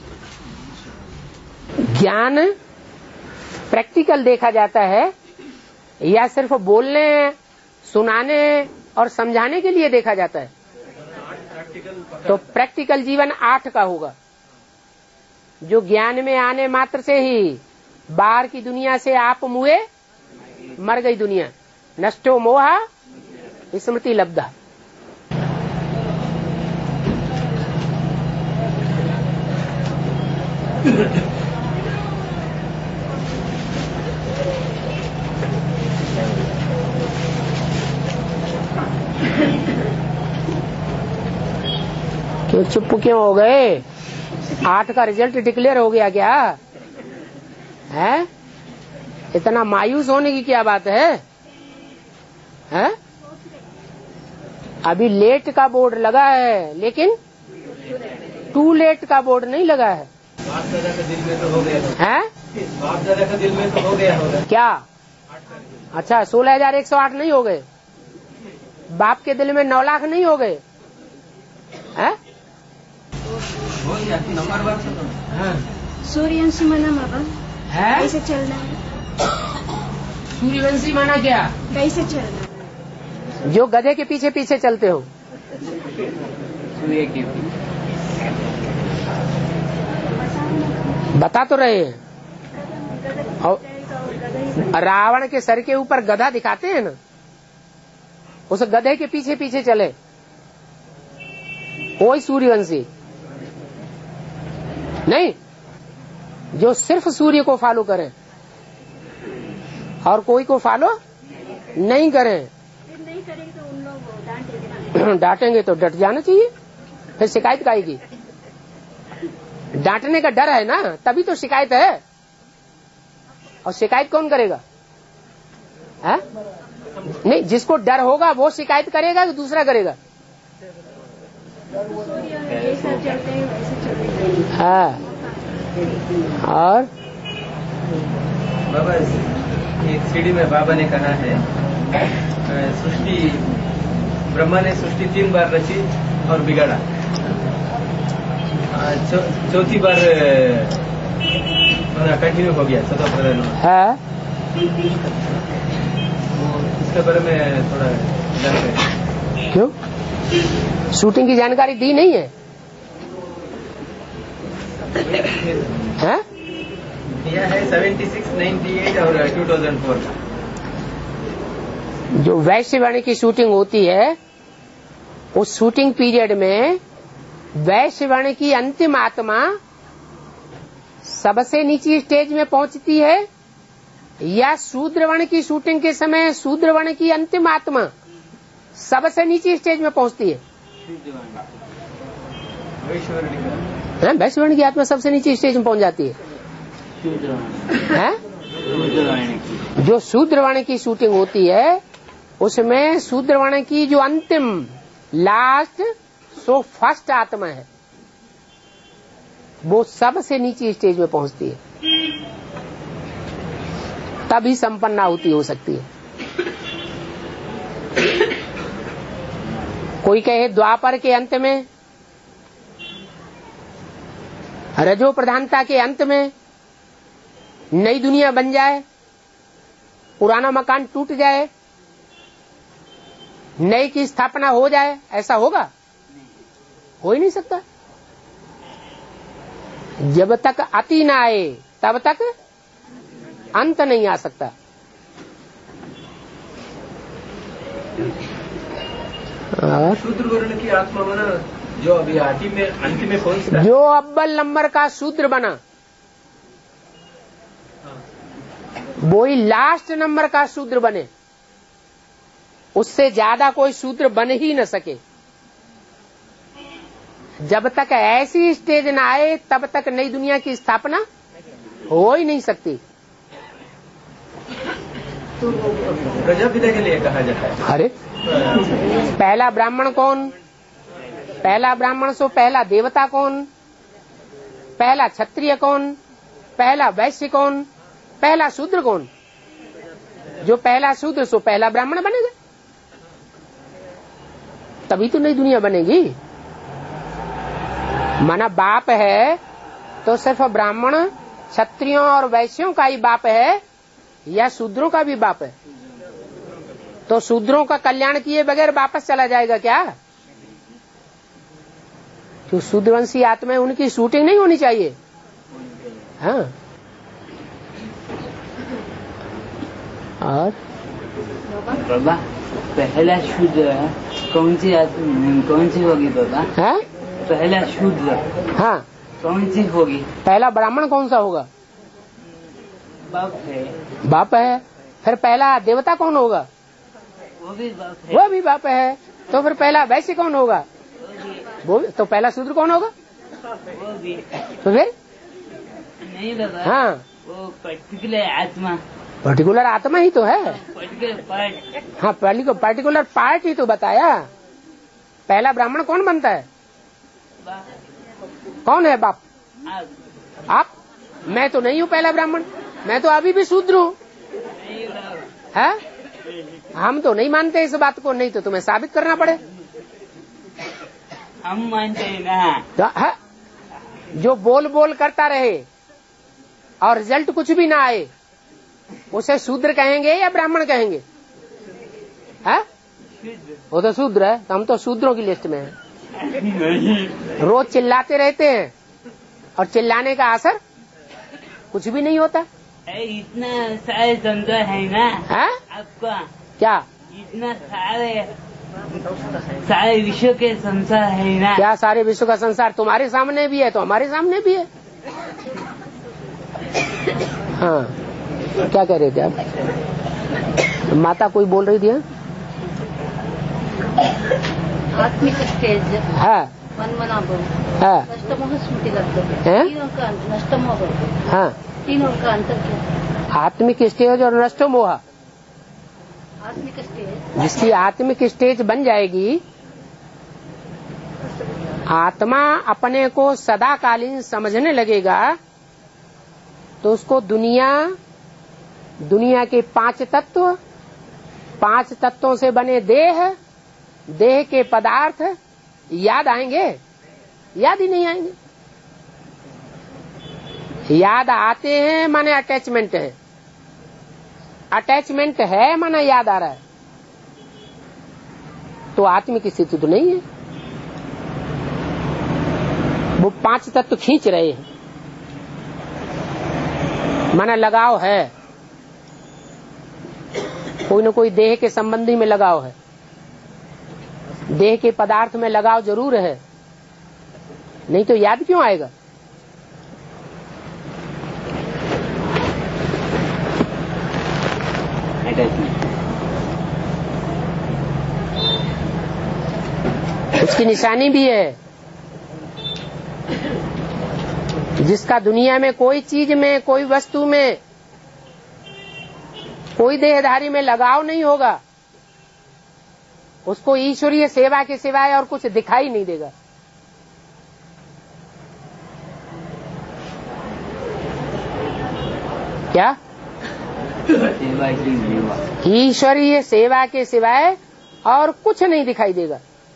ज्ञान प्रैक्टिकल देखा जाता है या सिर्फ बोलने, सुनाने और समझाने के लिए देखा जाता है? तो प्रैक्टिकल जीवन आठ का होगा, जो ज्ञान में आने मात्र से ही बाहर की दुनिया से आप मुए, मर गई दुनिया, नष्टो मोहा स्मृति लब्धा। क्यों चुप क्यों हो गए? आठ का रिजल्ट डिक्लेयर हो गया क्या है? इतना मायूस होने की क्या बात है? हैं? अभी लेट का बोर्ड लगा है, लेकिन टू लेट का बोर्ड नहीं लगा है। बाप दादा का दिल में तो हो गया हैं? बाप दादा का दिल में तो हो गया होगा क्या? अच्छा, सोलह हजार एक सौ आठ नहीं हो गए? बाप के दिल में नौ लाख नहीं हो गए? हैं? हो गया नंबर वन। सूर्यवंशी माना बाबा है? कैसे चलना है? सूर्यवंशी माना क्या? कैसे चलना है? जो गधे के पीछे पीछे चलते हो। सूर्य की बता तो रहे हैं। और रावण के सर के ऊपर गधा दिखाते हैं ना, उस गधे के पीछे पीछे चले, वही सूर्यवंशी नहीं। जो सिर्फ सूर्य को फॉलो करे और कोई को फॉलो नहीं करे, नहीं करेंगे तो उन लोग डांटेंगे। डांटेंगे तो डट जाना चाहिए, फिर शिकायत आएगी। डांटने का डर है ना, तभी तो शिकायत है। और शिकायत कौन करेगा? है? नहीं, जिसको डर होगा वो शिकायत करेगा कि दूसरा करेगा? जैसा चलते हैं वैसे चलते। हाँ। और बाबा एक सीढ़ी में बाबा ने कहा है, सृष्टि ब्रह्मा ने सृष्टि तीन बार रची और बिगाड़ा, चौ, चौथी बार कंटिन्यू हो गया चौथा प्रलय। है? इसके बारे में थोड़ा जानकारी। क्यों? शूटिंग की जानकारी दी नहीं है? है? दिया है सेवेंटी सिक्स, नाइन्टी एट और टू थाउजेंड फोर का। जो वैश्यवाणी की शूटिंग होती है, उस शूटिंग पीरियड में वैश्यवाणी की अंतिम आत्मा सबसे नीची स्टेज में पहुंचती है, या शूद्रवर्ण की शूटिंग के समय शूद्रवर्ण की अंतिम आत्मा सबसे नीची स्टेज में पहुंचती है? वैश्यवाणी की आत्मा सबसे नीची स्टेज में पहुंच जाती है। है? जो शूद्रवर्ण की शूटिंग होती है, उसमें शूद्रवर्ण की जो अंतिम लास्ट सो फर्स्ट आत्मा है, वो सबसे नीची स्टेज में पहुंचती है, तभी संपन्न आहुति हो सकती है। कोई कहे द्वापर के अंत में, रजो प्रधानता के अंत में नई दुनिया बन जाए, पुराना मकान टूट जाए, नई की स्थापना हो जाए, ऐसा होगा? हो ही नहीं सकता। जब तक अति न आए तब तक अंत नहीं आ सकता। शूद्र वर्ण की आत्मा बना, जो अभी आदि में अंत में पहुंचता है, जो अव्वल नंबर का शूद्र बना, वो ही लास्ट नंबर का शूद्र बने। उससे ज्यादा कोई शूद्र बन ही न सके। जब तक ऐसी स्टेज न आए तब तक नई दुनिया की स्थापना हो ही नहीं सकती। प्रजापिता के लिए कहा जाता है। अरे पहला ब्राह्मण कौन? पहला ब्राह्मण सो पहला देवता कौन? पहला क्षत्रिय कौन? पहला वैश्य कौन? पहला शूद्र कौन? जो पहला शूद्र सो पहला ब्राह्मण बनेगा, तभी तो नई दुनिया बनेगी। माना बाप है तो सिर्फ ब्राह्मण क्षत्रियों और वैश्यों का ही बाप है, या शूद्रों का भी बाप है? तो शूद्रों का कल्याण किए बगैर वापस चला जाएगा क्या? जो शूद्रवंशी आत्मा है उनकी शूटिंग नहीं होनी चाहिए। हाँ। और बाबा पहला शूद्र कौन सी कौन सी होगी बाबा? है? पहला शूद्र हाँ, कौन सी होगी? पहला ब्राह्मण कौन सा होगा? बाप है। बाप है। फिर पहला देवता कौन होगा? वो भी बाप है। वो भी बाप है। तो फिर पहला वैश्य कौन होगा? वो भी। तो पहला शूद्र कौन होगा? वो भी। तो फिर नहीं बाबा। हाँ, वो पर्टिकुलर आत्मा। पर्टिकुलर आत्मा ही तो है। Particular part. हाँ, पर्टिकुलर पार्ट ही तो बताया। पहला ब्राह्मण कौन बनता है? बाप। कौन है बाप? आप। आप? मैं तो नहीं हूँ पहला ब्राह्मण, मैं तो अभी भी शूद्र हूँ। नहीं बाप। है? हम तो नहीं मानते इस बात को, नहीं तो तुम्हें साबित करना पड़े। हम मानते हैं ना। तो, है? जो बोल बोल करता रहे और रिजल्ट कुछ भी ना आए, उसे शूद्र कहेंगे या ब्राह्मण कहेंगे? है? वो तो शूद्र है। तो हम तो शूद्रों की लिस्ट में हैं। रोज चिल्लाते रहते हैं और चिल्लाने का असर कुछ भी नहीं होता। इतना सारे संसार है ना। है? आपका क्या? इतना सारे सारे विश्व के संसार है ना। क्या सारे विश्व का संसार तुम्हारे सामने भी है तो हमारे सामने भी है। हाँ, क्या कह रहे थे आप? माता कोई बोल रही थी? आत्मिक स्टेज है, मनमना भव है, नष्टमोह स्मृति लगता है? तीनों का नष्टमोह भव। हाँ, तीनों का अंतर क्या? आत्मिक स्टेज और नष्टो मोह। आत्मिक स्टेज जिसकी आत्मिक स्टेज बन जाएगी, आत्मा अपने को सदाकालीन समझने लगेगा, तो उसको दुनिया दुनिया के पांच तत्व, पांच तत्वों से बने देह, देह के पदार्थ याद आएंगे? याद ही नहीं आएंगे। याद आते हैं माने अटैचमेंट है, अटैचमेंट है माने याद आ रहा है, तो आत्मिक स्थिति तो नहीं है। वो पांच तत्व खींच रहे हैं, माना लगाव है, कोई न कोई देह के संबंधी में लगाव है, देह के पदार्थ में लगाव जरूर है, नहीं तो याद क्यों आएगा? उसकी निशानी भी है। जिसका दुनिया में कोई चीज में, कोई वस्तु में, कोई देहधारी में लगाव नहीं होगा, उसको ईश्वरीय सेवा के सिवाय और कुछ दिखाई नहीं देगा। क्या? ईश्वरीय सेवा के सिवाय और कुछ नहीं दिखाई देगा।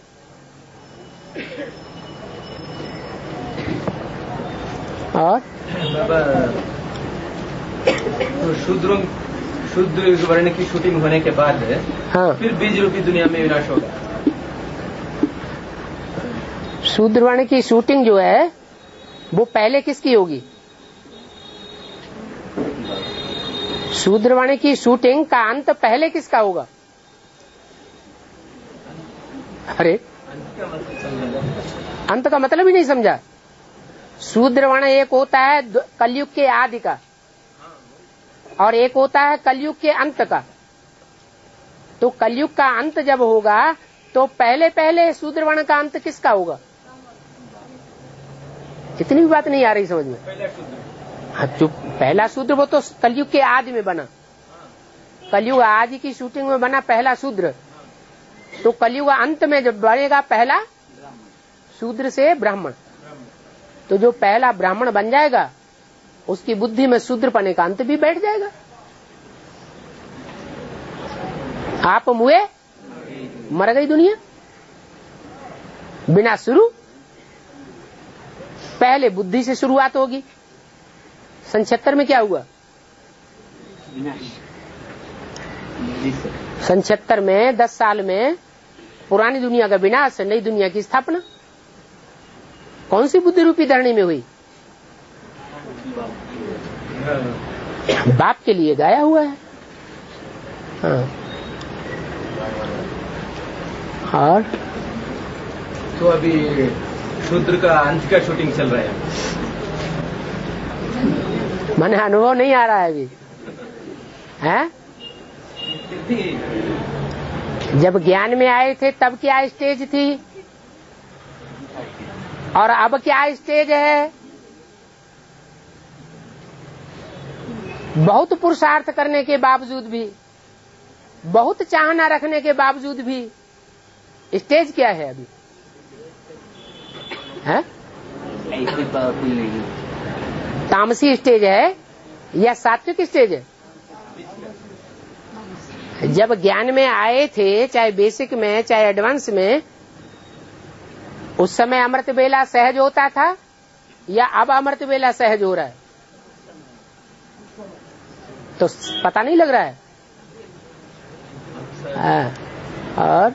और बाबा, तो शूद्रों शुद्ध वर्ण की शूटिंग होने के बाद हाँ, फिर बीज रूपी दुनिया में विनाश होगा। शूद्र वर्ण की शूटिंग जो है वो पहले किसकी होगी? शूद्र वर्ण की शूटिंग का अंत पहले किसका होगा? अरे अंत का मतलब ही नहीं समझा। शूद्र वर्ण एक होता है कलयुग के आदि का और एक होता है कलयुग के अंत का। तो कलयुग का अंत जब होगा तो पहले पहले शूद्र वर्ण का अंत किसका होगा? इतनी भी बात नहीं आ रही समझ में? हाँ, जो पहला शूद्र वो तो कलयुग के आदि में बना, कलयुग आदि की शूटिंग में बना पहला शूद्र। तो कलयुग अंत में जब बनेगा पहला शूद्र से ब्राह्मण, तो जो पहला ब्राह्मण बन जाएगा उसकी बुद्धि में शूद्र पने का अंत भी बैठ जाएगा। आप मुए मर गई दुनिया, बिना शुरू। पहले बुद्धि से शुरुआत होगी। सन छिहत्तर में क्या हुआ? सन छिहत्तर में दस साल में पुरानी दुनिया का विनाश, नई दुनिया की स्थापना। कौन सी बुद्धि रूपी धरणी में हुई? बाप के लिए गाया हुआ है। हाँ। और तो अभी शूद्र का अंश का शूटिंग चल रहा है। मैंने अनुभव नहीं आ रहा है अभी, है? जब ज्ञान में आए थे तब क्या स्टेज थी और अब क्या स्टेज है? बहुत पुरुषार्थ करने के बावजूद भी, बहुत चाहना रखने के बावजूद भी स्टेज क्या है अभी? है? तामसी स्टेज है या सात्विक स्टेज है? जब ज्ञान में आए थे, चाहे बेसिक में चाहे एडवांस में, उस समय अमृत बेला सहज होता था या अब अमृत बेला सहज हो रहा है? तो पता नहीं लग रहा है। आ, और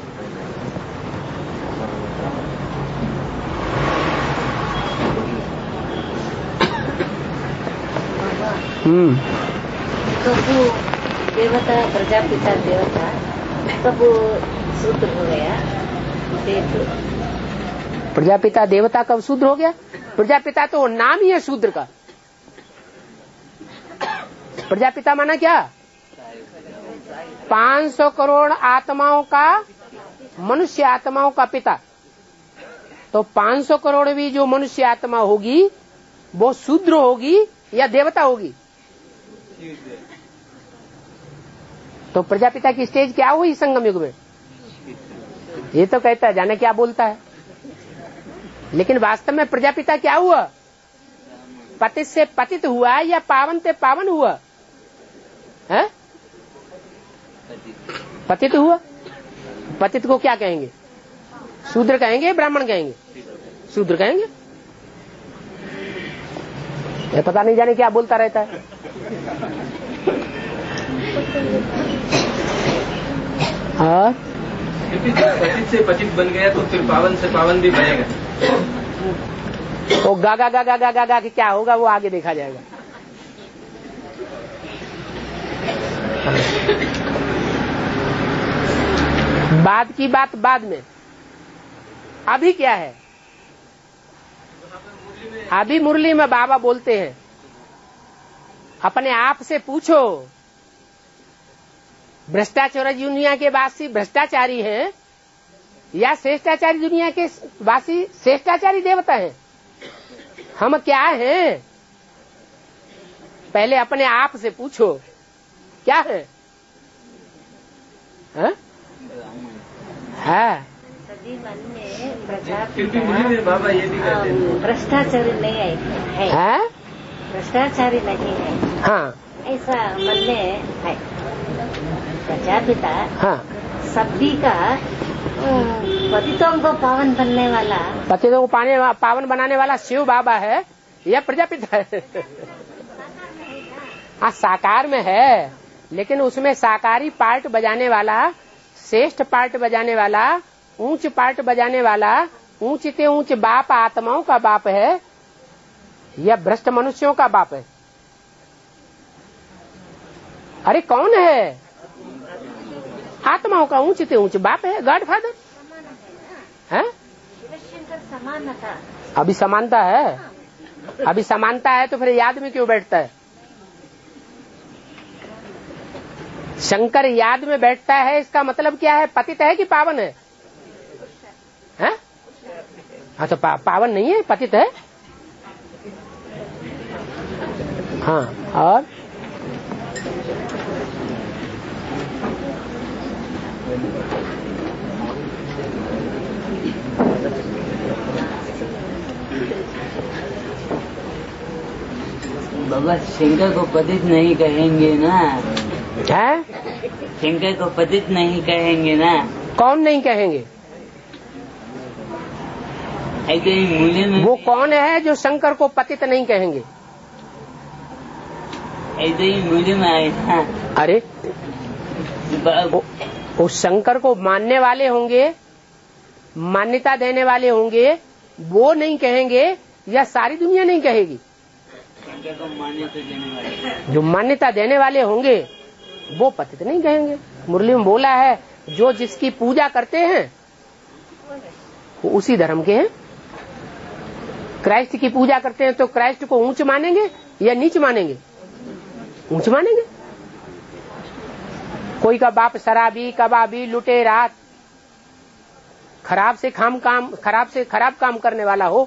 हम्म तो वो देवता प्रजापिता देवता तब वो शूद्र हो गया। प्रजापिता देवता कब शूद्र हो गया? प्रजापिता तो नाम ही है शूद्र का। प्रजापिता माना क्या? पाँच सौ करोड़ आत्माओं का, मनुष्य आत्माओं का पिता। तो पाँच सौ करोड़ भी जो मनुष्य आत्मा होगी वो शूद्र होगी या देवता होगी? तो प्रजापिता की स्टेज क्या हुई संगम युग में? ये तो कहता है, जाने क्या बोलता है। लेकिन वास्तव में प्रजापिता क्या हुआ? पतित से पतित हुआ या पावन से पावन हुआ? है? पतित हुआ। पतित को क्या कहेंगे? शूद्र कहेंगे, ब्राह्मण कहेंगे? शूद्र कहेंगे। ये पता नहीं जाने क्या बोलता रहता है। हाँ, पतित से पतित बन गया तो फिर पावन से पावन भी बनेगा। वो गा गा गा गा गा गा गा क्या होगा वो आगे देखा जाएगा। बाद की बात बाद में। अभी क्या है? अभी मुरली में बाबा बोलते हैं, अपने आप से पूछो, भ्रष्टाचारी दुनिया के वासी भ्रष्टाचारी हैं या श्रेष्ठाचारी दुनिया के वासी श्रेष्ठाचारी देवता हैं? हम क्या हैं? पहले अपने आप से पूछो, क्या है? हाँ? हाँ। सभी मन में प्रजापिता बाबा ये भी कहते हैं भ्रष्टाचारी नहीं है, है? भ्रष्टाचारी नहीं है। हाँ, ऐसा मन में है। प्रजापिता हाँ, सभी का पतितों को पावन बनने वाला, पतितों को पाने पावन बनाने वाला शिव बाबा है या प्रजापिता है? हाँ, साकार में है, लेकिन उसमें साकारी पार्ट बजाने वाला, श्रेष्ठ पार्ट बजाने वाला, ऊंच पार्ट बजाने वाला, ऊंच से ऊंच बाप आत्माओं का बाप है या भ्रष्ट मनुष्यों का बाप है? अरे कौन है? आत्माओं का ऊंच से ऊंच बाप है, गॉड फादर है। समानता अभी समानता है, अभी समानता है तो फिर याद में क्यों बैठता है? शंकर याद में बैठता है, इसका मतलब क्या है? पतित है कि पावन है? हैं? हाँ, तो पा, पावन नहीं है, पतित है। हाँ, और बाबा शंकर को पतित नहीं कहेंगे ना? है? शंकर को पतित नहीं कहेंगे ना? कौन नहीं कहेंगे? ऐसे ही मूल्य में वो कौन है जो शंकर को पतित नहीं कहेंगे? ऐसे ही मूल्य में आए ना। अरे वो, वो शंकर को मानने वाले होंगे, मान्यता देने वाले होंगे, वो नहीं कहेंगे या सारी दुनिया नहीं कहेगी? शंकर को मान्यता देने वाले, जो मान्यता देने वाले होंगे वो पतित नहीं कहेंगे। मुरली में बोला है, जो जिसकी पूजा करते हैं वो उसी धर्म के हैं। क्राइस्ट की पूजा करते हैं तो क्राइस्ट को ऊंच मानेंगे या नीच मानेंगे? ऊंच मानेंगे। कोई का बाप शराबी, कबाबी, लुटेरा, खराब से खाम काम खराब से खराब काम करने वाला हो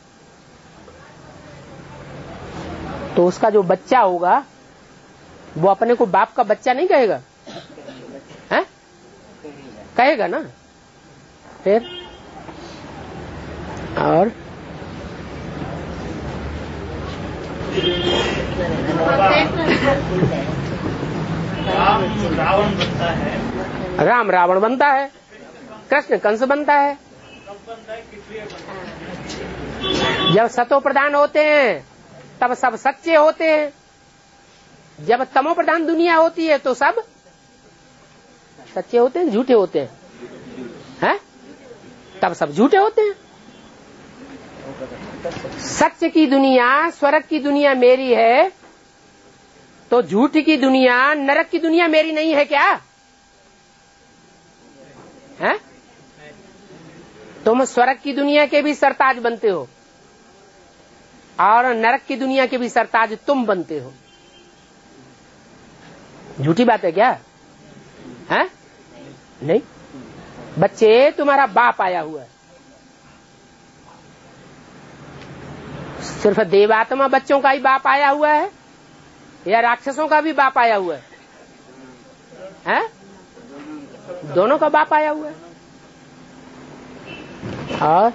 तो उसका जो बच्चा होगा वो अपने को बाप का बच्चा नहीं कहेगा, है? कहेगा ना। फिर और राम रावण बनता है, राम रावण बनता है, कृष्ण कंस बनता है। जब सतो प्रधान होते हैं तब सब सच्चे होते हैं, जब तमो प्रधान दुनिया होती है तो सब सच्चे होते हैं, झूठे होते हैं, हैं? तब सब झूठे होते हैं। सत्य की दुनिया, स्वर्ग की दुनिया मेरी है तो झूठ की दुनिया, नरक की दुनिया मेरी नहीं है क्या? हैं? तुम स्वर्ग की दुनिया के भी सरताज बनते हो और नरक की दुनिया के भी सरताज तुम बनते हो। झूठी बात है क्या? हैं? नहीं। बच्चे, तुम्हारा बाप आया हुआ है। सिर्फ देवात्मा बच्चों का ही बाप आया हुआ है या राक्षसों का भी बाप आया हुआ है? हैं? दोनों का बाप आया हुआ है। और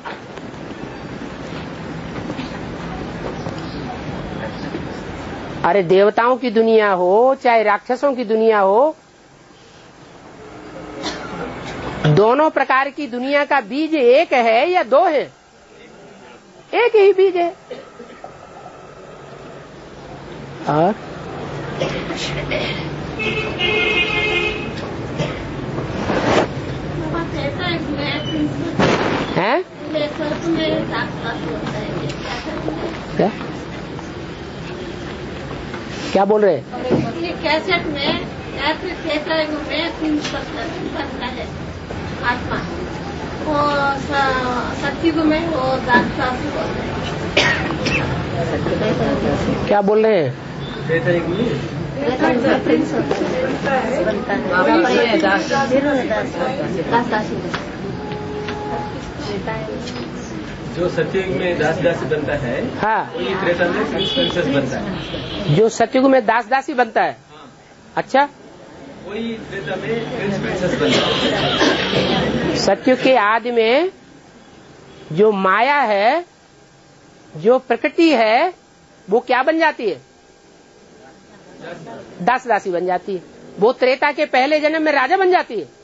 अरे देवताओं की दुनिया हो चाहे राक्षसों की दुनिया हो, दोनों प्रकार की दुनिया का बीज एक है या दो है? एक ही बीज है। और है क्या क्या बोल रहे हैं? कैसेट में बनता है आत्मा, वो सत्युग में वो क्या बोल रहे हैं? जो सत्युग में दास दासी बनता है, हाँ, वही त्रेता में प्रिंसेस बनता है। जो सत्युग में दास दासी बनता है, अच्छा, वही त्रेता में प्रिंस प्रिंसेस बनता है। सत्युग के आदि में जो माया है, जो प्रकृति है, वो क्या बन जाती है? दास दासी बन जाती है। वो त्रेता के पहले जन्म में राजा बन जाती है।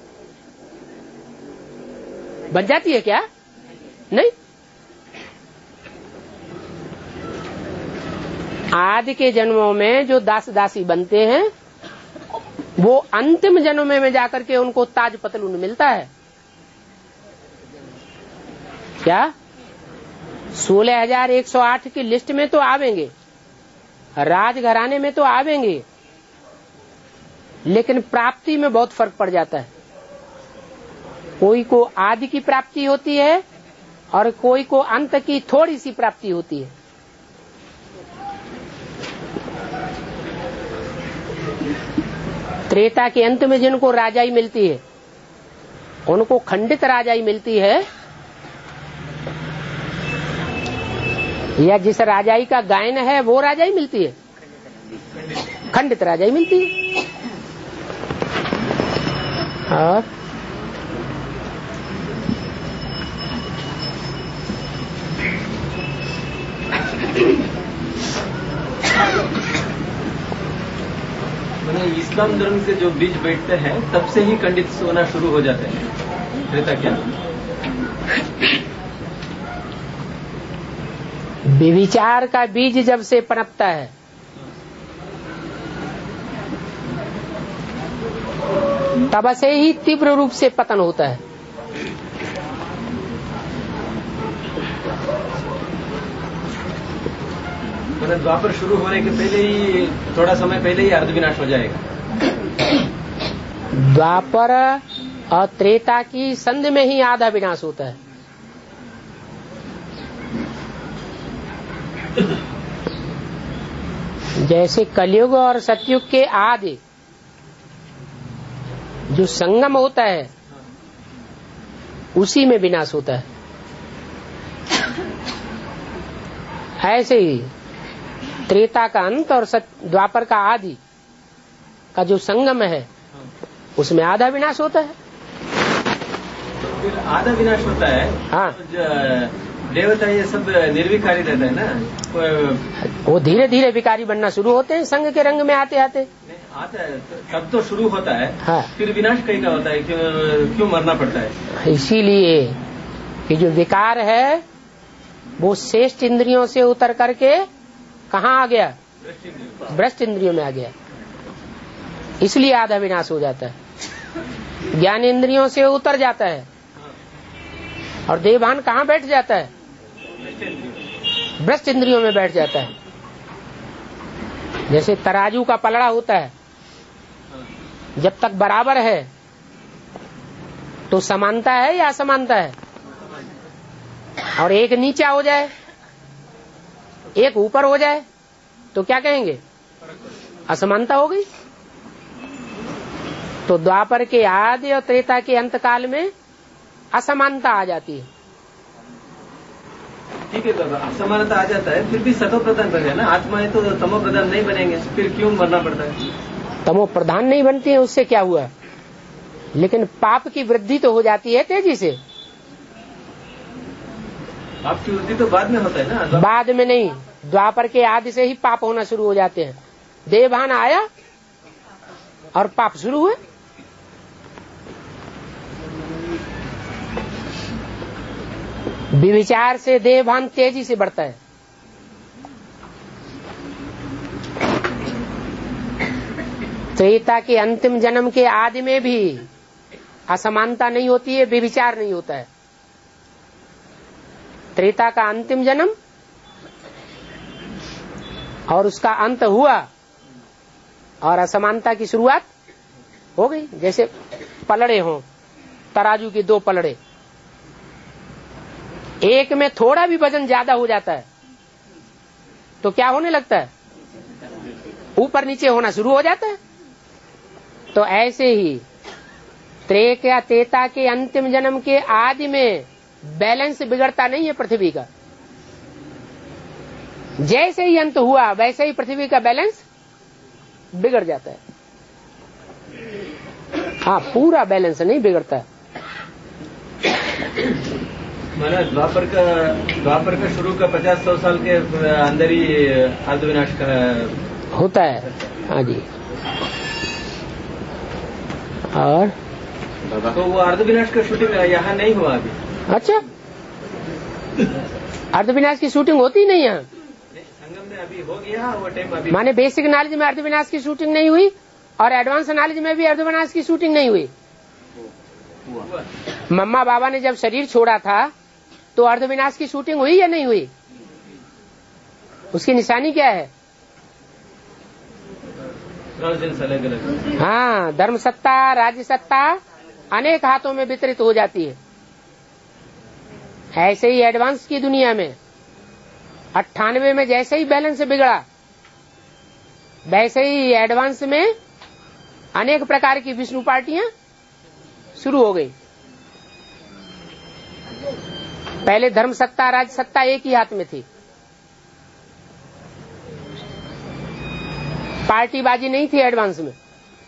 बन जाती है क्या? नहीं। आदि के जन्मों में जो दास दासी बनते हैं वो अंतिम जन्म में जाकर के उनको ताज पतलून मिलता है। क्या? सोलह हजार एक सौ आठ की लिस्ट में तो आवेंगे, राजघराने में तो आवेंगे, लेकिन प्राप्ति में बहुत फर्क पड़ जाता है। कोई को आदि की प्राप्ति होती है और कोई को अंत की थोड़ी सी प्राप्ति होती है। त्रेता के अंत में जिनको राजाई मिलती है उनको खंडित राजाई मिलती है, या जिस राजाई का गायन है वो राजाई मिलती है? खंडित राजाई मिलती है। और मैंने इस्लाम धर्म से जो बीज बैठते हैं तब से ही खंडित होना शुरू हो जाते हैं त्रेता क्या? विचार का बीज जब से पनपता है तब से ही तीव्र रूप से पतन होता है। मैंने द्वापर शुरू होने के पहले ही, थोड़ा समय पहले ही अर्ध विनाश हो जाएगा। द्वापर और त्रेता की संधि में ही आधा विनाश होता है। जैसे कलयुग और सतयुग के आदि जो संगम होता है उसी में विनाश होता है, ऐसे ही त्रेता का अंत और द्वापर का आदि का जो संगम है उसमें आधा विनाश होता है। फिर आधा विनाश होता है। हाँ, देवता ये सब निर्विकारी रहता है ना, वो धीरे धीरे विकारी बनना शुरू होते हैं संग के रंग में आते आते आता है, तब तो शुरू होता है। हाँ, फिर विनाश कहीं का होता है, क्यों क्यों मरना पड़ता है? इसीलिए कि जो विकार है वो श्रेष्ठ इंद्रियों से उतर करके कहाँ आ गया? भ्रष्ट इंद्रियों में आ गया, इसलिए आधा विनाश हो जाता है। ज्ञान इंद्रियों से उतर जाता है और देवभान कहाँ बैठ जाता है? भ्रष्ट इंद्रियों में बैठ जाता है। जैसे तराजू का पलड़ा होता है, जब तक बराबर है तो समानता है या असमानता है? और एक नीचा हो जाए, एक ऊपर हो जाए तो क्या कहेंगे? असमानता हो गई। तो द्वापर के आदि और त्रेता के अंत काल में असमानता आ जाती है। ठीक है, तो असमानता आ जाता है, फिर भी सतो प्रधान बने ना, आत्माएं तो तमो प्रधान नहीं बनेंगे, फिर क्यों मरना पड़ता है? तमो प्रधान नहीं बनती है, उससे क्या हुआ? लेकिन पाप की वृद्धि तो हो जाती है तेजी से। पाप की वृद्धि तो बाद में होता है ना? बाद में नहीं, द्वापर के आदि से ही पाप होना शुरू हो जाते हैं। देवभान आया और पाप शुरू हुए। विचार से देवभान तेजी से बढ़ता है। त्रेता के अंतिम जन्म के आदि में भी असमानता नहीं होती है, विचार नहीं होता है। त्रेता का अंतिम जन्म और उसका अंत हुआ और असमानता की शुरुआत हो गई। जैसे पलड़े हों, तराजू के दो पलड़े, एक में थोड़ा भी वजन ज्यादा हो जाता है तो क्या होने लगता है? ऊपर नीचे होना शुरू हो जाता है। तो ऐसे ही त्रेक या त्रेता के अंतिम जन्म के आदि में बैलेंस बिगड़ता नहीं है पृथ्वी का। जैसे ही अंत हुआ वैसे ही पृथ्वी का बैलेंस बिगड़ जाता है। हाँ, पूरा बैलेंस नहीं बिगड़ता। माना द्वापर का द्वापर का शुरू का पचास सौ साल के अंदर ही अर्धविनाश का होता है। हाँ जी। और तो वो अर्धविनाश का शूटिंग यहाँ नहीं हुआ अभी? अच्छा, अर्धविनाश की शूटिंग होती नहीं यहाँ? संगम में अभी हो गया वो टाइम। अभी माने बेसिक नॉलेज में अर्धविनाश की शूटिंग नहीं हुई और एडवांस नॉलेज में भी अर्धविनाश की शूटिंग नहीं हुई। मम्मा बाबा ने जब शरीर छोड़ा था तो अर्धविनाश की शूटिंग हुई या नहीं हुई? उसकी निशानी क्या है? अलग अलग। हाँ, धर्म सत्ता, राज्य सत्ता अनेक हाथों में वितरित हो जाती है। ऐसे ही एडवांस की दुनिया में अट्ठानवे में जैसे ही बैलेंस बिगड़ा वैसे ही एडवांस में अनेक प्रकार की विष्णु पार्टियां शुरू हो गई। पहले धर्म सत्ता, राज सत्ता एक ही हाथ में थी। पार्टीबाजी नहीं थी एडवांस में।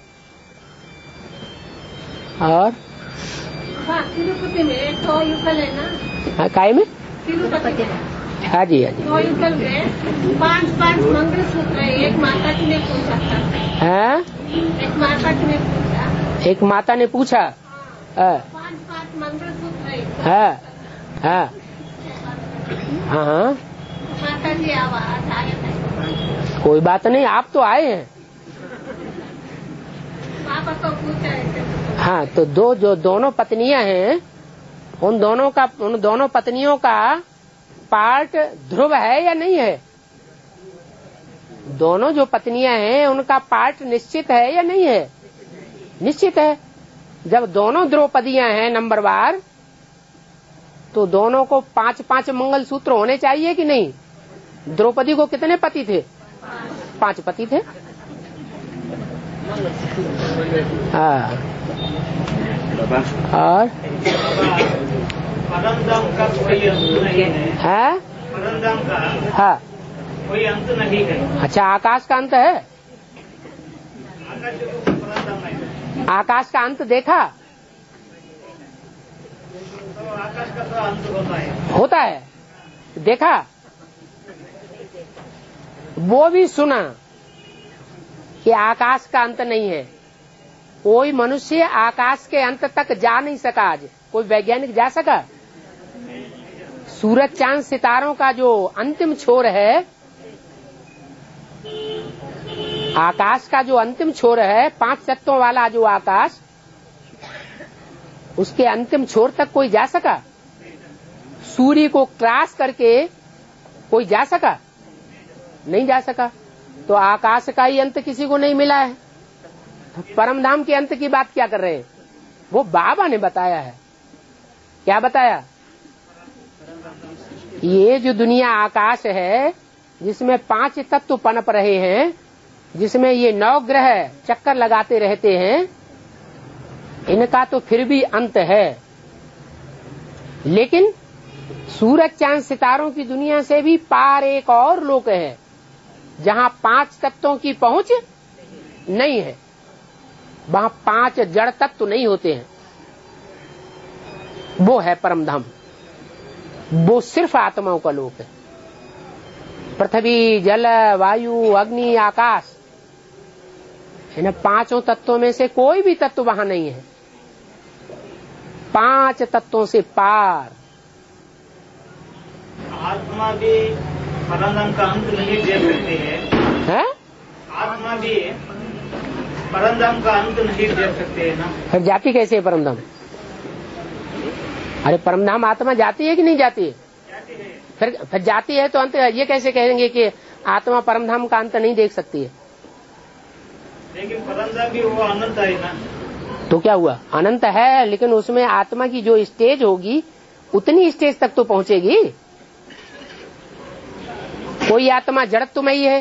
और हाँ, तिरुपति में एक तो युगल है ना? हाँ, काय में? तिरुपति में। हाँ जी, हाँ जी। तो युगल में पांच पांच मंगलसूत्र है। एक माता जी ने पूछा था। हाँ? एक माता जी ने पूछा। एक माता ने पूछा। हाँ, पांच पांच मंगलसूत्र है। हाँ, हाँ, हाँ, हाँ। माता जी आवाज आए थे। कोई बात नहीं, आप तो आए हैं। पापा को पूछा है। हाँ, तो दो जो दोनों पत्नियां हैं उन दोनों का उन दोनों पत्नियों का पार्ट ध्रुव है या नहीं है? दोनों जो पत्नियां हैं उनका पार्ट निश्चित है या नहीं है? निश्चित है। जब दोनों द्रौपदियां हैं नंबरवार तो दोनों को पांच पांच मंगलसूत्र होने चाहिए कि नहीं? द्रौपदी को कितने पति थे? पांच पति थे। हाँ, और परमधाम का कोई अंत नहीं है। है परमधाम का हाँ, कोई अंत नहीं है। अच्छा, आकाश का अंत है? आकाश को परमधाम नहीं है। आकाश का अंत देखा? तो आकाश का तो अंत होता है। होता है, देखा? वो भी सुना कि आकाश का अंत नहीं है। कोई मनुष्य आकाश के अंत तक जा नहीं सका। आज कोई वैज्ञानिक जा सका? सूरज चांद सितारों का जो अंतिम छोर है, आकाश का जो अंतिम छोर है, पांच तत्वों वाला जो आकाश, उसके अंतिम छोर तक कोई जा सका? सूर्य को क्रॉस करके कोई जा सका? नहीं जा सका। तो आकाश का ही अंत किसी को नहीं मिला है। परमधाम के अंत की बात क्या कर रहे हैं? वो बाबा ने बताया है। क्या बताया? ये जो दुनिया आकाश है, जिसमें पांच तत्व पनप रहे हैं, जिसमें ये नौ ग्रह चक्कर लगाते रहते हैं, इनका तो फिर भी अंत है। लेकिन सूरज चांद सितारों की दुनिया से भी पार एक और लोक है, जहां पांच तत्वों की पहुंच नहीं है। वहां पांच जड़ तत्व नहीं होते हैं। वो है परमधाम। वो सिर्फ आत्माओं का लोक है। पृथ्वी, जल, वायु, अग्नि, आकाश, इन पांचों तत्वों में से कोई भी तत्व वहां नहीं है। पांच तत्वों से पार। आत्मा भी परमधाम का अंत नहीं देख सकते हैं। है? आत्मा भी परमधाम का अंत नहीं देख सकते है ना। फिर जाती कैसे है परमधाम? अरे परमधाम आत्मा जाती है कि नहीं जाती है? जाती है। फिर फिर जाती है तो अंत ये कैसे कहेंगे कि आत्मा परमधाम का अंत नहीं देख सकती है? लेकिन परमधाम भी वो अनंत है ना। तो क्या हुआ? अनंत है, लेकिन उसमें आत्मा की जो स्टेज होगी उतनी स्टेज तक तो पहुंचेगी। कोई आत्मा जड़त्वमयी है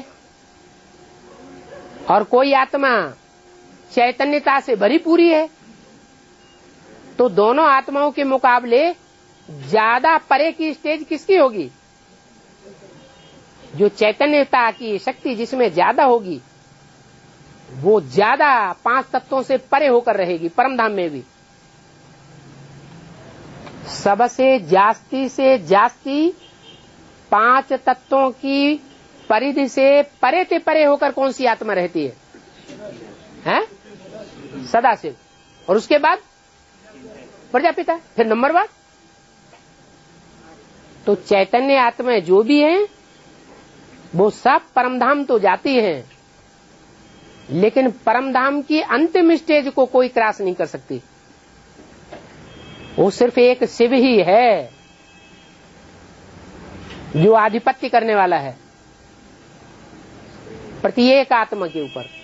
और कोई आत्मा चैतन्यता से भरी पूरी है। तो दोनों आत्माओं के मुकाबले ज्यादा परे की स्टेज किसकी होगी? जो चैतन्यता की शक्ति जिसमें ज्यादा होगी, वो ज्यादा पांच तत्वों से परे होकर रहेगी। परमधाम में भी सबसे जास्ती से जास्ती पांच तत्वों की परिधि से परे से परे होकर कौन सी आत्मा रहती है? हैं? सदाशिव। और उसके बाद प्रजापिता, फिर नंबर वन। तो चैतन्य आत्माएं जो भी हैं, वो सब परमधाम तो जाती हैं, लेकिन परमधाम की अंतिम स्टेज को कोई क्रॉस नहीं कर सकती। वो सिर्फ एक शिव ही है जो आधिपत्य करने वाला है प्रत्येक आत्मा के ऊपर।